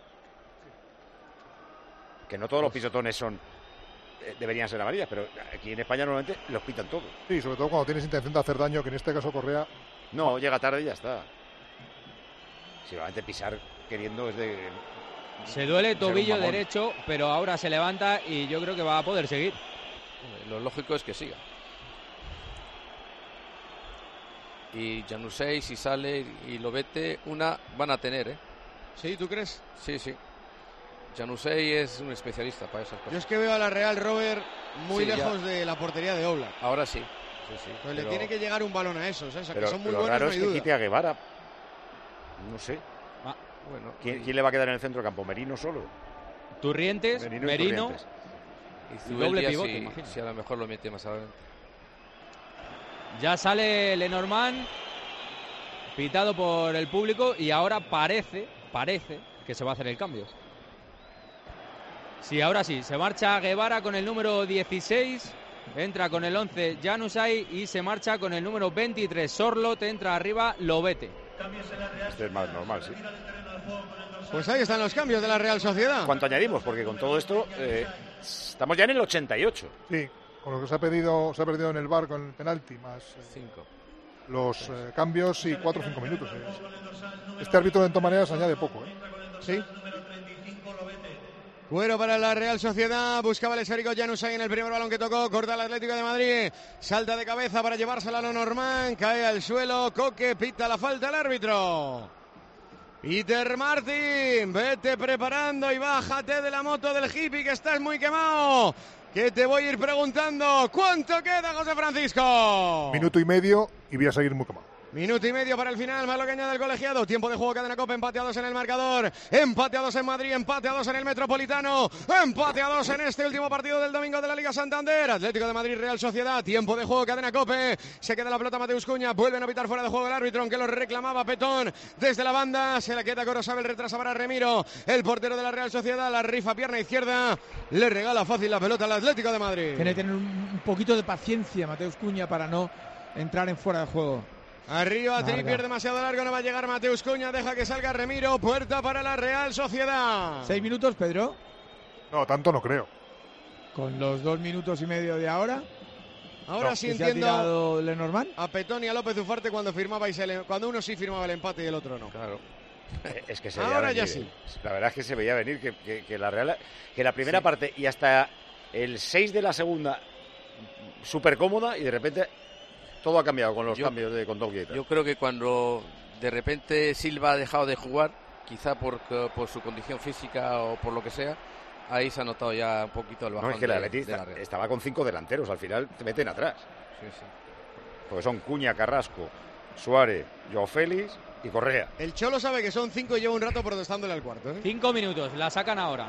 Que no todos los pisotones son eh, deberían ser amarillas, pero aquí en España normalmente los pitan todos. Sí, sobre todo cuando tienes intención de hacer daño, que en este caso Correa... No, llega tarde y ya está. Si normalmente pisar queriendo es de... Se duele tobillo derecho, pero ahora se levanta y yo creo que va a poder seguir. Lo lógico es que siga. Y Januzaj, si sale y Lobete, una van a tener, ¿eh? ¿Sí? ¿Tú crees? Sí, sí. Januzaj es un especialista para esas cosas. Yo es que veo a la Real, Robert, muy sí, lejos ya. de la portería de Oblak. Ahora sí. sí, sí pues pero... le tiene que llegar un balón a esos, ¿eh? O sea, pero que son muy lo buenos, raro no es hay que duda. quite a Guevara. No sé. Ah, bueno, ¿Quién, ¿Quién le va a quedar en el centro del campo? ¿Merino solo? Turrientes, Merino, Merino. Turrientes. Y doble Zubeldia, pivote, si, imagino. si a lo mejor lo mete más adelante. Ya sale Lenormand, pitado por el público, y ahora parece, parece que se va a hacer el cambio. Sí, ahora sí, se marcha Guevara con el número dieciséis, entra con el once Januzaj y se marcha con el número veintitrés Sorloth, entra arriba Lobete. Este es más normal, sí. Pues ahí están los cambios de la Real Sociedad. ¿Cuánto añadimos? Porque con todo esto eh, estamos ya en el ochenta y ocho. Sí, con lo que se ha pedido, se ha perdido en el bar con el penalti, más eh, cinco. Los eh, cambios y cuatro o cinco minutos. Eh. Este árbitro de todas maneras añade poco, ¿eh? Sí. Cuero para la Real Sociedad, buscaba el esférico Januzaj en el primer balón que tocó, corta el Atlético de Madrid, salta de cabeza para llevársela a Lenormand, cae al suelo, Coque, pita la falta el árbitro. Peter Martin, vete preparando y bájate de la moto del hippie que estás muy quemado, que te voy a ir preguntando, ¿cuánto queda, José Francisco? Minuto y medio y voy a seguir muy quemado. Minuto y medio para el final, más lo que añade el colegiado. Tiempo de juego, Cadena Cope, empate a dos en el marcador. Empate a dos en Madrid, empate a dos en el Metropolitano. Empate a dos en este último partido del domingo de la Liga Santander. Atlético de Madrid, Real Sociedad. Tiempo de juego, Cadena Cope. Se queda la pelota Mateus Cunha. Vuelven a pitar fuera de juego el árbitro, aunque lo reclamaba Petón desde la banda. Se la queda Corosabel, retrasa para Remiro. El portero de la Real Sociedad, la rifa pierna izquierda. Le regala fácil la pelota al Atlético de Madrid. Tiene que tener un poquito de paciencia Mateus Cunha para no entrar en fuera de juego. Arriba, Trippier demasiado largo, no va a llegar Mateus Cunha, deja que salga Remiro, puerta para la Real Sociedad. ¿Seis minutos, Pedro? No, tanto no creo. ¿Con los dos minutos y medio de ahora? Ahora no, sí entiendo. entiendo ¿Se ha tirado Lenormand? A Petón y a López Ufarte cuando firmabais el, cuando uno sí firmaba el empate y el otro no. Claro. Es que se ahora veía ya venir, sí. La verdad es que se veía venir que, que, que la Real, que la primera sí. parte y hasta el seis de la segunda súper cómoda y de repente todo ha cambiado con los yo, cambios de Kondogbia y tal. Yo creo que cuando de repente Silva ha dejado de jugar, quizá por, por su condición física o por lo que sea, ahí se ha notado ya un poquito el bajón. No, es que la de, Atleti de la Real. estaba con cinco delanteros, al final te meten atrás. Sí, sí. Porque son Cunha, Carrasco, Suárez, Joao Félix y Correa. El Cholo sabe que son cinco y lleva un rato protestándole al cuarto, ¿eh? Cinco minutos, la sacan ahora.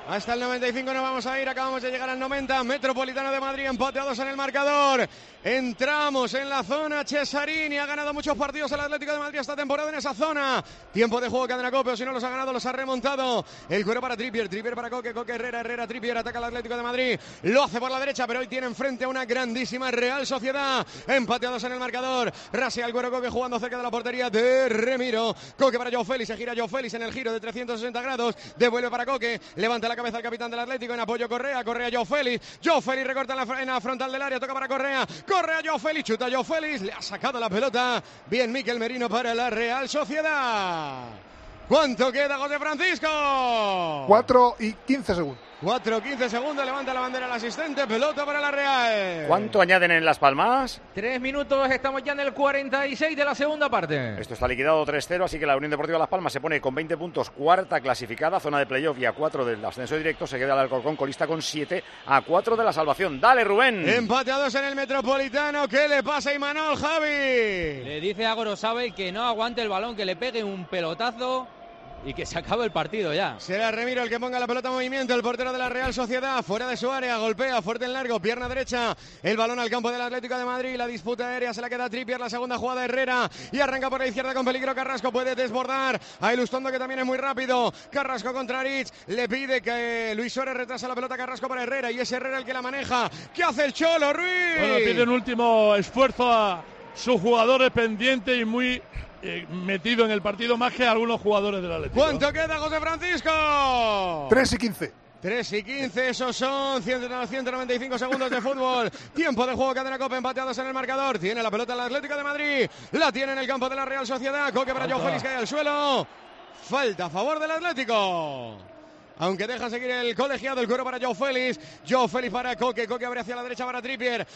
Hasta el noventa y cinco nos vamos a ir, acabamos de llegar al noventa. Metropolitano de Madrid, empate a dos en el marcador. Entramos en la zona Cesarini, ha ganado muchos partidos el Atlético de Madrid esta temporada en esa zona. Tiempo de juego Cadena Cope, o si no los ha ganado, los ha remontado. El cuero para Trippier, Trippier para Coque, Coque Herrera, Herrera, Trippier, ataca al Atlético de Madrid. Lo hace por la derecha, pero hoy tiene enfrente a una grandísima Real Sociedad. Empate a dos en el marcador. Rasi al cuero Coque jugando cerca de la portería de Remiro. Coque para Joao Félix, se gira Joao Félix en el giro de trescientos sesenta grados. Devuelve para Coque, levanta la cabeza el capitán del Atlético en apoyo Correa, Correa Joao Félix, Joao Félix recorta en la, en la frontal del área, toca para Correa, Correa Joao Félix, chuta Joao Félix, le ha sacado la pelota, bien Mikel Merino para la Real Sociedad. ¿Cuánto queda, José Francisco? cuatro y quince segundos. cuatro quince segundos, levanta la bandera el asistente, pelota para la Real. ¿Cuánto añaden en Las Palmas? Tres minutos, estamos ya en el cuarenta y seis de la segunda parte. Esto está liquidado tres cero, así que la Unión Deportiva Las Palmas se pone con veinte puntos, cuarta clasificada, zona de playoff y a cuatro del ascenso directo. Se queda el Alcorcón colista con siete a cuatro de la salvación. Dale, Rubén. Empate a dos en el Metropolitano. ¿Qué le pasa a Imanol, Javi? Le dice a Gorosabe que no aguante el balón, que le pegue un pelotazo y que se acabe el partido ya. Será Remiro el que ponga la pelota en movimiento, el portero de la Real Sociedad, fuera de su área, golpea, fuerte en largo, pierna derecha, el balón al campo del Atlético de Madrid, la disputa aérea se la queda Trippier, la segunda jugada Herrera, y arranca por la izquierda con peligro Carrasco, puede desbordar a Ilustondo que también es muy rápido, Carrasco contra Aritz, le pide que Luis Suárez retrasa la pelota Carrasco para Herrera, y es Herrera el que la maneja. ¿Qué hace el Cholo, Ruiz? Bueno, pide un último esfuerzo a sus jugadores pendientes y muy Eh, metido en el partido más que algunos jugadores del Atlético. ¿Cuánto queda, José Francisco? tres y quince. tres y quince, esos son ciento noventa y cinco segundos de fútbol. Tiempo de juego, Cadena Cope, empateados en el marcador. Tiene la pelota el Atlético de Madrid. La tiene en el campo de la Real Sociedad. Coque para Joao Félix, cae al suelo. Falta a favor del Atlético. Aunque deja seguir el colegiado, el cuero para Joao Félix. Joao Félix para Coque. Coque abre hacia la derecha para Trippier.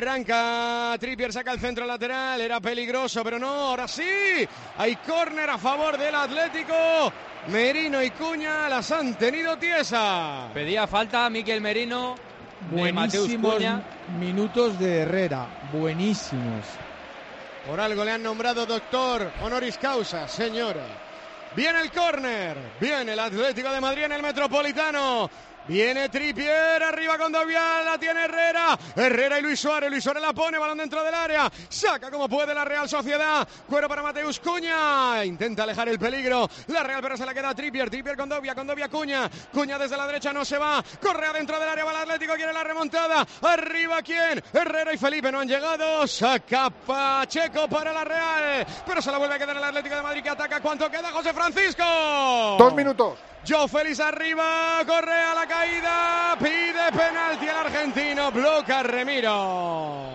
Arranca Trippier, saca el centro lateral. Era peligroso, pero no. Ahora sí. Hay córner a favor del Atlético. Merino y Cuña las han tenido tiesa. Pedía falta a Mikel Merino. De Mateus Buenísimos Cuña. minutos de Herrera. Buenísimos. Por algo le han nombrado doctor honoris causa, señora. Viene el córner, viene el Atlético de Madrid en el Metropolitano. Viene Trippier, arriba con Dovial, la tiene Herrera. Herrera y Luis Suárez, Luis Suárez la pone, balón dentro del área. Saca como puede la Real Sociedad. Cuero para Mateus Cuña. Intenta alejar el peligro. La Real pero se la queda a Trippier. Trippier con Dovia, con Dovia Cuña. Cuña desde la derecha no se va. Corre adentro del área, va el Atlético, quiere la remontada. Arriba quién? Herrera y Felipe no han llegado. Saca Pacheco para la Real. Pero se la vuelve a quedar el Atlético de Madrid que ataca. ¿Cuánto queda, José Francisco? Dos minutos. Joao Félix arriba, Correa a la caída, pide penalti al argentino, bloquea Remiro.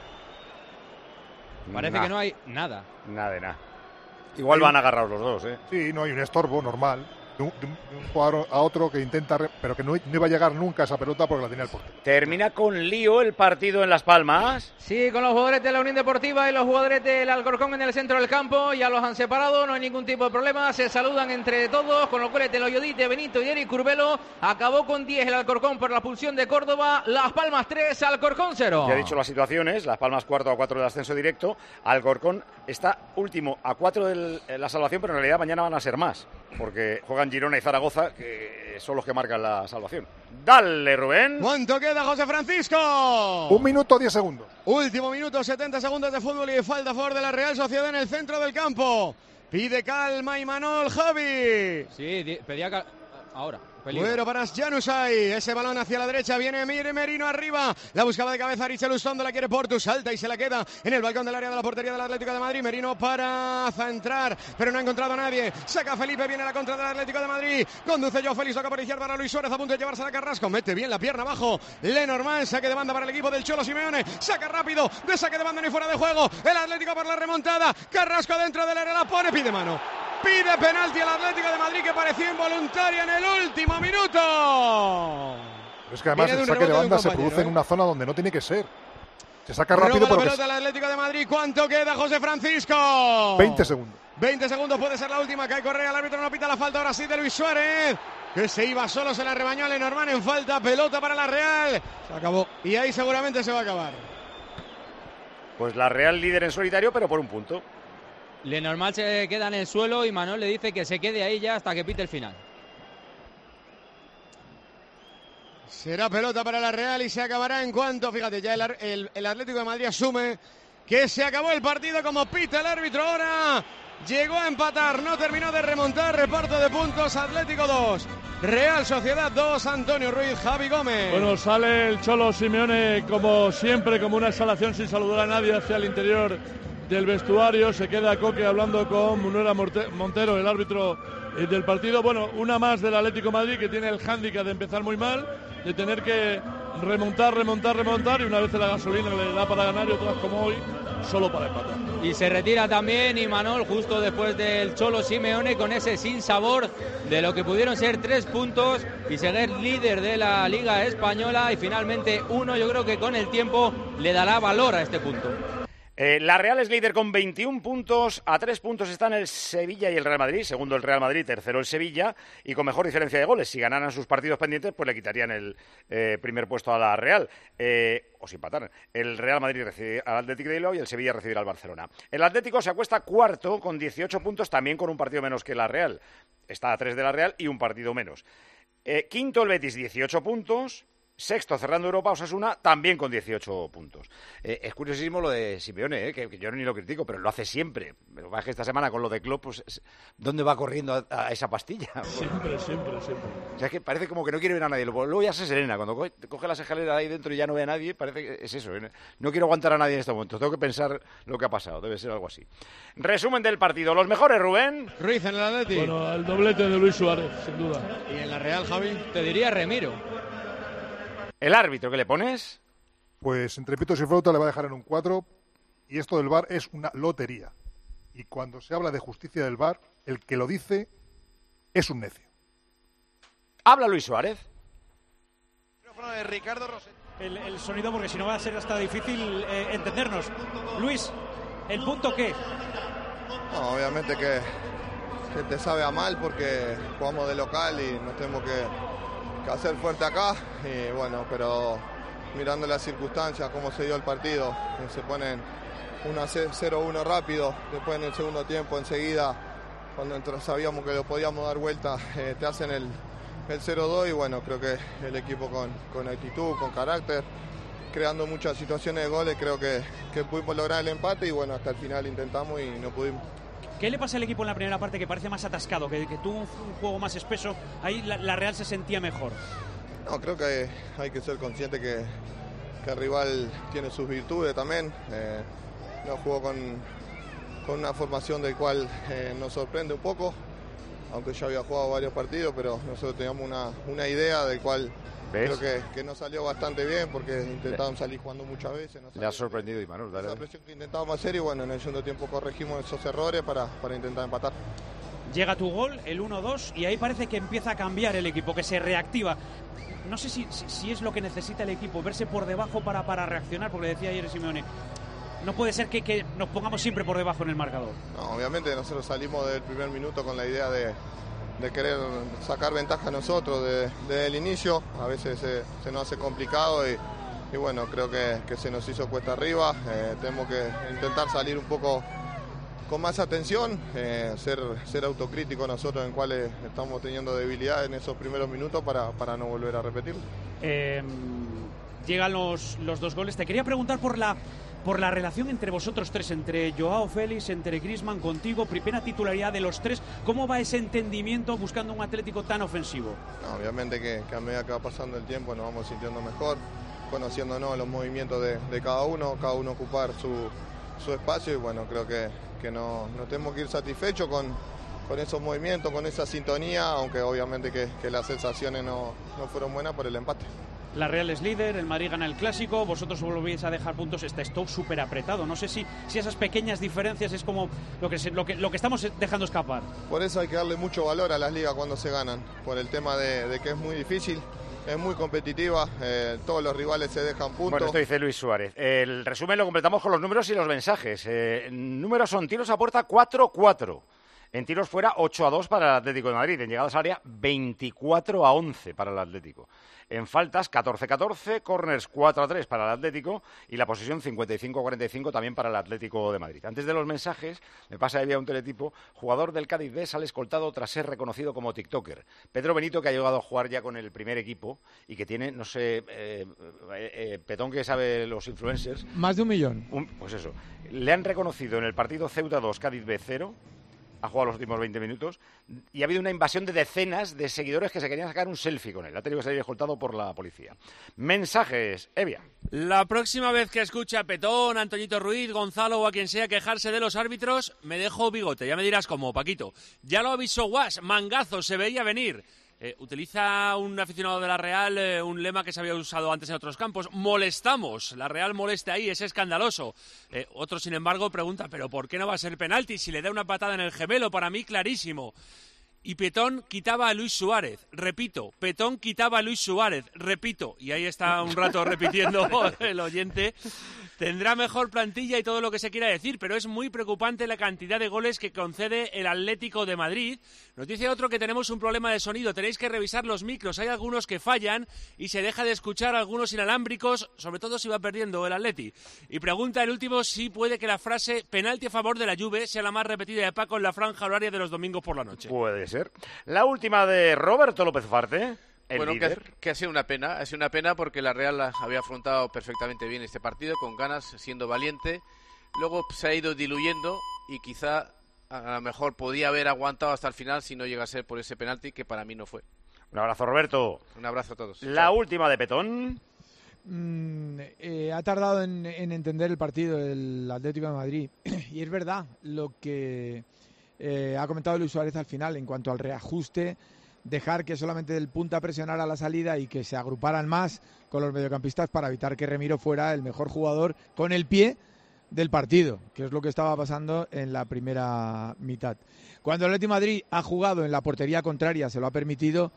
Parece Nah. que no hay nada. Nada de nada. Igual van agarrados los dos, ¿eh? Sí, no hay un estorbo normal. De un, de un- de un jugador a otro que intenta, re- pero que no, no iba a llegar nunca a esa pelota porque la tenía el portero. Termina con lío el partido en Las Palmas. Sí, con los jugadores de la Unión Deportiva y los jugadores del Alcorcón en el centro del campo. Ya los han separado, no hay ningún tipo de problema. Se saludan entre todos, con los goles de Loyodite, Benito y Eric Curbelo. Acabó con diez el Alcorcón por la expulsión de Córdoba. Las Palmas tres, Alcorcón cero. Ya he dicho las situaciones. Las Palmas cuarto a cuatro del ascenso directo. Alcorcón está último a cuatro de la salvación, pero en realidad mañana van a ser más. Porque juegan Girona y Zaragoza, que son los que marcan la salvación. Dale, Rubén. ¿Cuánto queda, José Francisco? Un minuto, diez segundos. Último minuto, setenta segundos de fútbol y falta a favor de la Real Sociedad en el centro del campo. Pide calma Imanol, Javi. Sí, di- pedía cal- ahora. peligro. Bueno para Januzaj, ese balón hacia la derecha, viene Mire Merino arriba, la buscaba de cabeza Richel Ustondo, la quiere Portu, salta y se la queda en el balcón del área de la portería del Atlético de Madrid. Merino para entrar, pero no ha encontrado a nadie, saca Felipe, viene la contra del Atlético de Madrid, conduce Joao Félix, toca por izquierda para Luis Suárez, a punto de llevarse a Carrasco, mete bien la pierna abajo, Lenormand, saque de banda para el equipo del Cholo Simeone, saca rápido, de saque de banda ni fuera de juego, el Atlético por la remontada, Carrasco dentro del área, la pone, pide mano. Pide penalti al Atlético de Madrid que pareció involuntaria en el último minuto. Pero es que además Viene de el un saque de rebote de un banda se compañero, produce ¿eh? en una zona donde no tiene que ser. Se saca rápido, Roba la pero que pelota al Atlético de Madrid. ¿Cuánto queda, José Francisco? veinte segundos. veinte segundos puede ser la última. Cae Correa, el árbitro no pita la falta. Ahora sí de Luis Suárez, que se iba solo, se la rebañó a Lenormand en falta. Pelota para la Real. Se acabó. Y ahí seguramente se va a acabar. Pues la Real líder en solitario, pero por un punto. Lenormand se queda en el suelo y Manuel le dice que se quede ahí ya hasta que pite el final. Será pelota para la Real y se acabará en cuanto, fíjate, ya el, el, el Atlético de Madrid asume que se acabó el partido como pita el árbitro ahora. Llegó a empatar, no terminó de remontar. Reparto de puntos, Atlético dos, Real Sociedad dos, Antonio Ruiz, Javi Gómez. Bueno, sale el Cholo Simeone como siempre, como una exhalación sin saludar a nadie hacia el interior del vestuario. Se queda Coque hablando con Munuera Montero, el árbitro del partido. Bueno, una más del Atlético de Madrid, que tiene el hándicap de empezar muy mal, de tener que remontar, remontar, remontar, y una vez la gasolina le da para ganar y otras como hoy solo para empatar. Y se retira también Imanol justo después del Cholo Simeone, con ese sinsabor de lo que pudieron ser tres puntos y seguir líder de la Liga Española, y finalmente uno. Yo creo que con el tiempo le dará valor a este punto. Eh, la Real es líder con veintiún puntos, a tres puntos están el Sevilla y el Real Madrid, segundo el Real Madrid, tercero el Sevilla, y con mejor diferencia de goles. Si ganaran sus partidos pendientes, pues le quitarían el eh, primer puesto a la Real, eh, o si empataran. El Real Madrid recibe al Atlético de Bilbao y el Sevilla recibirá al Barcelona. El Atlético se acuesta cuarto con dieciocho puntos, también con un partido menos que la Real. Está a tres de la Real y un partido menos. Eh, quinto el Betis, dieciocho puntos. Sexto, cerrando Europa, Osasuna, también con dieciocho puntos. Eh, es curiosísimo lo de Simeone, eh, que, que yo ni lo critico, pero lo hace siempre. Lo que pasa es que esta semana con lo de Klopp, pues, ¿dónde va corriendo a, a esa pastilla? Siempre, siempre, siempre. O sea, es que parece como que no quiere ver a nadie. Luego ya se serena. Cuando coge, coge las escaleras ahí dentro y ya no ve a nadie, parece que es eso. ¿eh? No quiero aguantar a nadie en este momento. Tengo que pensar lo que ha pasado. Debe ser algo así. Resumen del partido. Los mejores, Rubén. Ruiz en el Atlético. Bueno, el doblete de Luis Suárez, sin duda. ¿Y en la Real, Javi? Te diría Remiro. ¿El árbitro qué le pones? Pues entre pitos y flauta le va a dejar en un cuatro, y esto del V A R es una lotería. Y cuando se habla de justicia del V A R, el que lo dice es un necio. ¿Habla Luis Suárez? De Ricardo Rossetti. El, el sonido, porque si no va a ser hasta difícil eh, entendernos. Luis, ¿el punto qué? No, obviamente que, que te sabe a mal porque jugamos de local y nos tenemos que... que hacer fuerte acá, y bueno, pero mirando las circunstancias, cómo se dio el partido, se ponen uno a cero uno rápido, después en el segundo tiempo enseguida, cuando sabíamos que lo podíamos dar vuelta, eh, te hacen el, el cero dos, y bueno, creo que el equipo con, con actitud, con carácter, creando muchas situaciones de goles, creo que, que pudimos lograr el empate, y bueno, hasta el final intentamos y no pudimos. ¿Qué le pasa al equipo en la primera parte, que parece más atascado, que, que tuvo un, un juego más espeso? Ahí la, la Real se sentía mejor. No, creo que hay, hay que ser consciente que, que el rival tiene sus virtudes también. Eh, no jugó con, con una formación del cual eh, nos sorprende un poco, aunque ya había jugado varios partidos, pero nosotros teníamos una, una idea del cual... ¿Ves? Creo que, que nos salió bastante bien porque intentaban salir jugando muchas veces. No le ha sorprendido Imanol. Dale. Esa presión que intentábamos hacer y bueno, en el segundo tiempo corregimos esos errores para, para intentar empatar. Llega tu gol, el uno dos, y ahí parece que empieza a cambiar el equipo, que se reactiva. No sé si, si, si es lo que necesita el equipo, verse por debajo para, para reaccionar, porque decía ayer Simeone, no puede ser que, que nos pongamos siempre por debajo en el marcador. No, obviamente nosotros salimos del primer minuto con la idea de... de querer sacar ventaja a nosotros de, desde el inicio. A veces se, se nos hace complicado y, y bueno, creo que, que se nos hizo cuesta arriba. Eh, tenemos que intentar salir un poco con más atención, eh, ser, ser autocríticos nosotros en cuáles estamos teniendo debilidad en esos primeros minutos para, para no volver a repetirlo. Eh, llegan los, los dos goles. Te quería preguntar por la por la relación entre vosotros tres, entre Joao Félix, entre Griezmann, contigo, primera titularidad de los tres. ¿Cómo va ese entendimiento buscando un Atlético tan ofensivo? No, obviamente que, que a medida que va pasando el tiempo nos vamos sintiendo mejor, conociéndonos los movimientos de, de cada uno, cada uno ocupar su, su espacio, y bueno, creo que, que no, nos tenemos que ir satisfechos con, con esos movimientos, con esa sintonía, aunque obviamente que, que las sensaciones no, no fueron buenas por el empate. La Real es líder, el Madrid gana el Clásico, vosotros volvéis a dejar puntos, está esto súper apretado. No sé si, si esas pequeñas diferencias es como lo que, se, lo, que, lo que estamos dejando escapar. Por eso hay que darle mucho valor a las ligas cuando se ganan, por el tema de, de que es muy difícil, es muy competitiva, eh, todos los rivales se dejan puntos. Bueno, esto dice Luis Suárez. El resumen lo completamos con los números y los mensajes. Eh, números son tiros a puerta cuatro cuatro. En tiros fuera, ocho a dos para el Atlético de Madrid. En llegadas al área, veinticuatro a once para el Atlético. En faltas, catorce a catorce. Corners, cuatro a tres para el Atlético. Y la posesión, cincuenta y cinco a cuarenta y cinco también para el Atlético de Madrid. Antes de los mensajes, me pasa de vía un teletipo. Jugador del Cádiz B sale escoltado tras ser reconocido como tiktoker. Pedro Benito, que ha llegado a jugar ya con el primer equipo y que tiene, no sé, eh, eh, eh, Petón, que sabe los influencers. Más de un millón. Un, pues eso. Le han reconocido en el partido Ceuta dos, Cádiz B cero. Ha jugado los últimos veinte minutos y ha habido una invasión de decenas de seguidores que se querían sacar un selfie con él. Ha tenido que salir escoltado por la policía. Mensajes, Evia. La próxima vez que escuche a Petón, a Antoñito Ruiz, Gonzalo o a quien sea quejarse de los árbitros, me dejo bigote. Ya me dirás cómo, Paquito. Ya lo avisó Guas, mangazo, se veía venir. Eh, utiliza un aficionado de la Real eh, un lema que se había usado antes en otros campos. Molestamos. La Real molesta ahí, es escandaloso. Eh, otro, sin embargo, pregunta, ¿pero por qué no va a ser penalti? Si le da una patada en el gemelo, para mí clarísimo. Y Petón quitaba a Luis Suárez, repito, Petón quitaba a Luis Suárez, repito, y ahí está un rato repitiendo el oyente. Tendrá mejor plantilla y todo lo que se quiera decir, pero es muy preocupante la cantidad de goles que concede el Atlético de Madrid. Nos dice otro que tenemos un problema de sonido, tenéis que revisar los micros, hay algunos que fallan y se deja de escuchar algunos inalámbricos, sobre todo si va perdiendo el Atleti. Y pregunta el último si puede que la frase penalti a favor de la Juve sea la más repetida de Paco en la franja horaria de los domingos por la noche. Puede ser. La última de Roberto López Farte. El bueno, líder. que, que ha sido una pena, ha sido una pena porque la Real había afrontado perfectamente bien este partido, con ganas, siendo valiente. Luego se ha ido diluyendo y quizá a lo mejor podía haber aguantado hasta el final si no llega a ser por ese penalti que para mí no fue. Un abrazo, Roberto. Un abrazo a todos. La Chao. Última de Petón. Mm, eh, ha tardado en, en entender el partido el Atlético de Madrid y es verdad lo que eh, ha comentado Luis Suárez al final en cuanto al reajuste. Dejar que solamente el punta presionara a la salida y que se agruparan más con los mediocampistas para evitar que Remiro fuera el mejor jugador con el pie del partido, que es lo que estaba pasando en la primera mitad. Cuando el Atlético de Madrid ha jugado en la portería contraria, se lo ha permitido,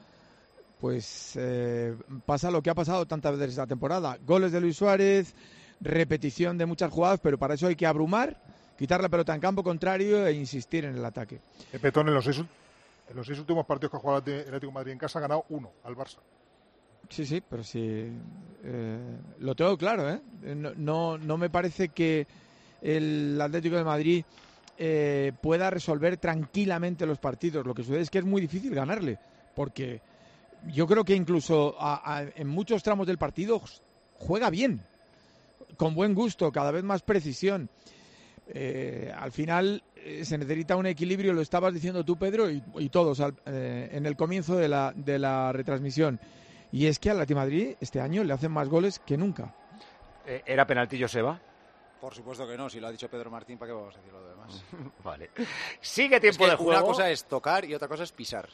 pues eh, pasa lo que ha pasado tantas veces esta temporada. Goles de Luis Suárez, repetición de muchas jugadas, pero para eso hay que abrumar, quitar la pelota en campo contrario e insistir en el ataque. El Petón en los seis En los seis últimos partidos que ha jugado el Atlético de Madrid en casa ha ganado uno al Barça. Sí, sí, pero sí. Eh, lo tengo claro, ¿eh? No, no, no me parece que el Atlético de Madrid eh, pueda resolver tranquilamente los partidos. Lo que sucede es que es muy difícil ganarle, porque yo creo que incluso a, a, en muchos tramos del partido juega bien, con buen gusto, cada vez más precisión. Eh, al final eh, se necesita un equilibrio, lo estabas diciendo tú, Pedro, y, y todos al, eh, en el comienzo de la, de la retransmisión. Y es que al Atlético de Madrid este año le hacen más goles que nunca. Eh, ¿Era penalti, Joseba? Por supuesto que no, si lo ha dicho Pedro Martín, ¿para qué vamos a decir lo demás? Vale. Sigue tiempo es que de juego. Una cosa es tocar y otra cosa es pisar.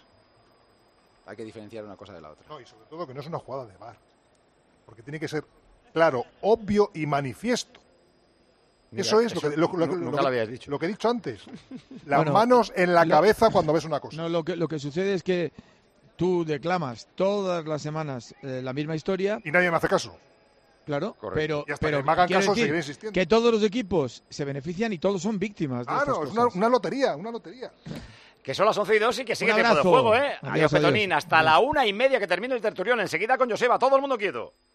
Hay que diferenciar una cosa de la otra. No, y sobre todo que no es una jugada de V A R. Porque tiene que ser claro, obvio y manifiesto. Mira, eso es eso, lo, que, lo, lo, nunca lo, lo habías dicho. Lo que he dicho antes. Las bueno, manos en la lo, cabeza cuando ves una cosa. No, lo que, lo que sucede es que tú declamas todas las semanas eh, la misma historia. Y nadie me hace caso. Claro, correcto. pero, y hasta pero que me hagan quiero caso, decir seguiré insistiendo. Que todos los equipos se benefician y todos son víctimas de Claro, estas es una, cosas. una lotería, una lotería. Que son las once y dos y que sigue Un tiempo de abrazo. juego, ¿eh? Adiós, Adiós, Petonín. adiós. Hasta Adiós. la una y media que termine el tertulión. Enseguida con Joseba. Todo el mundo quieto.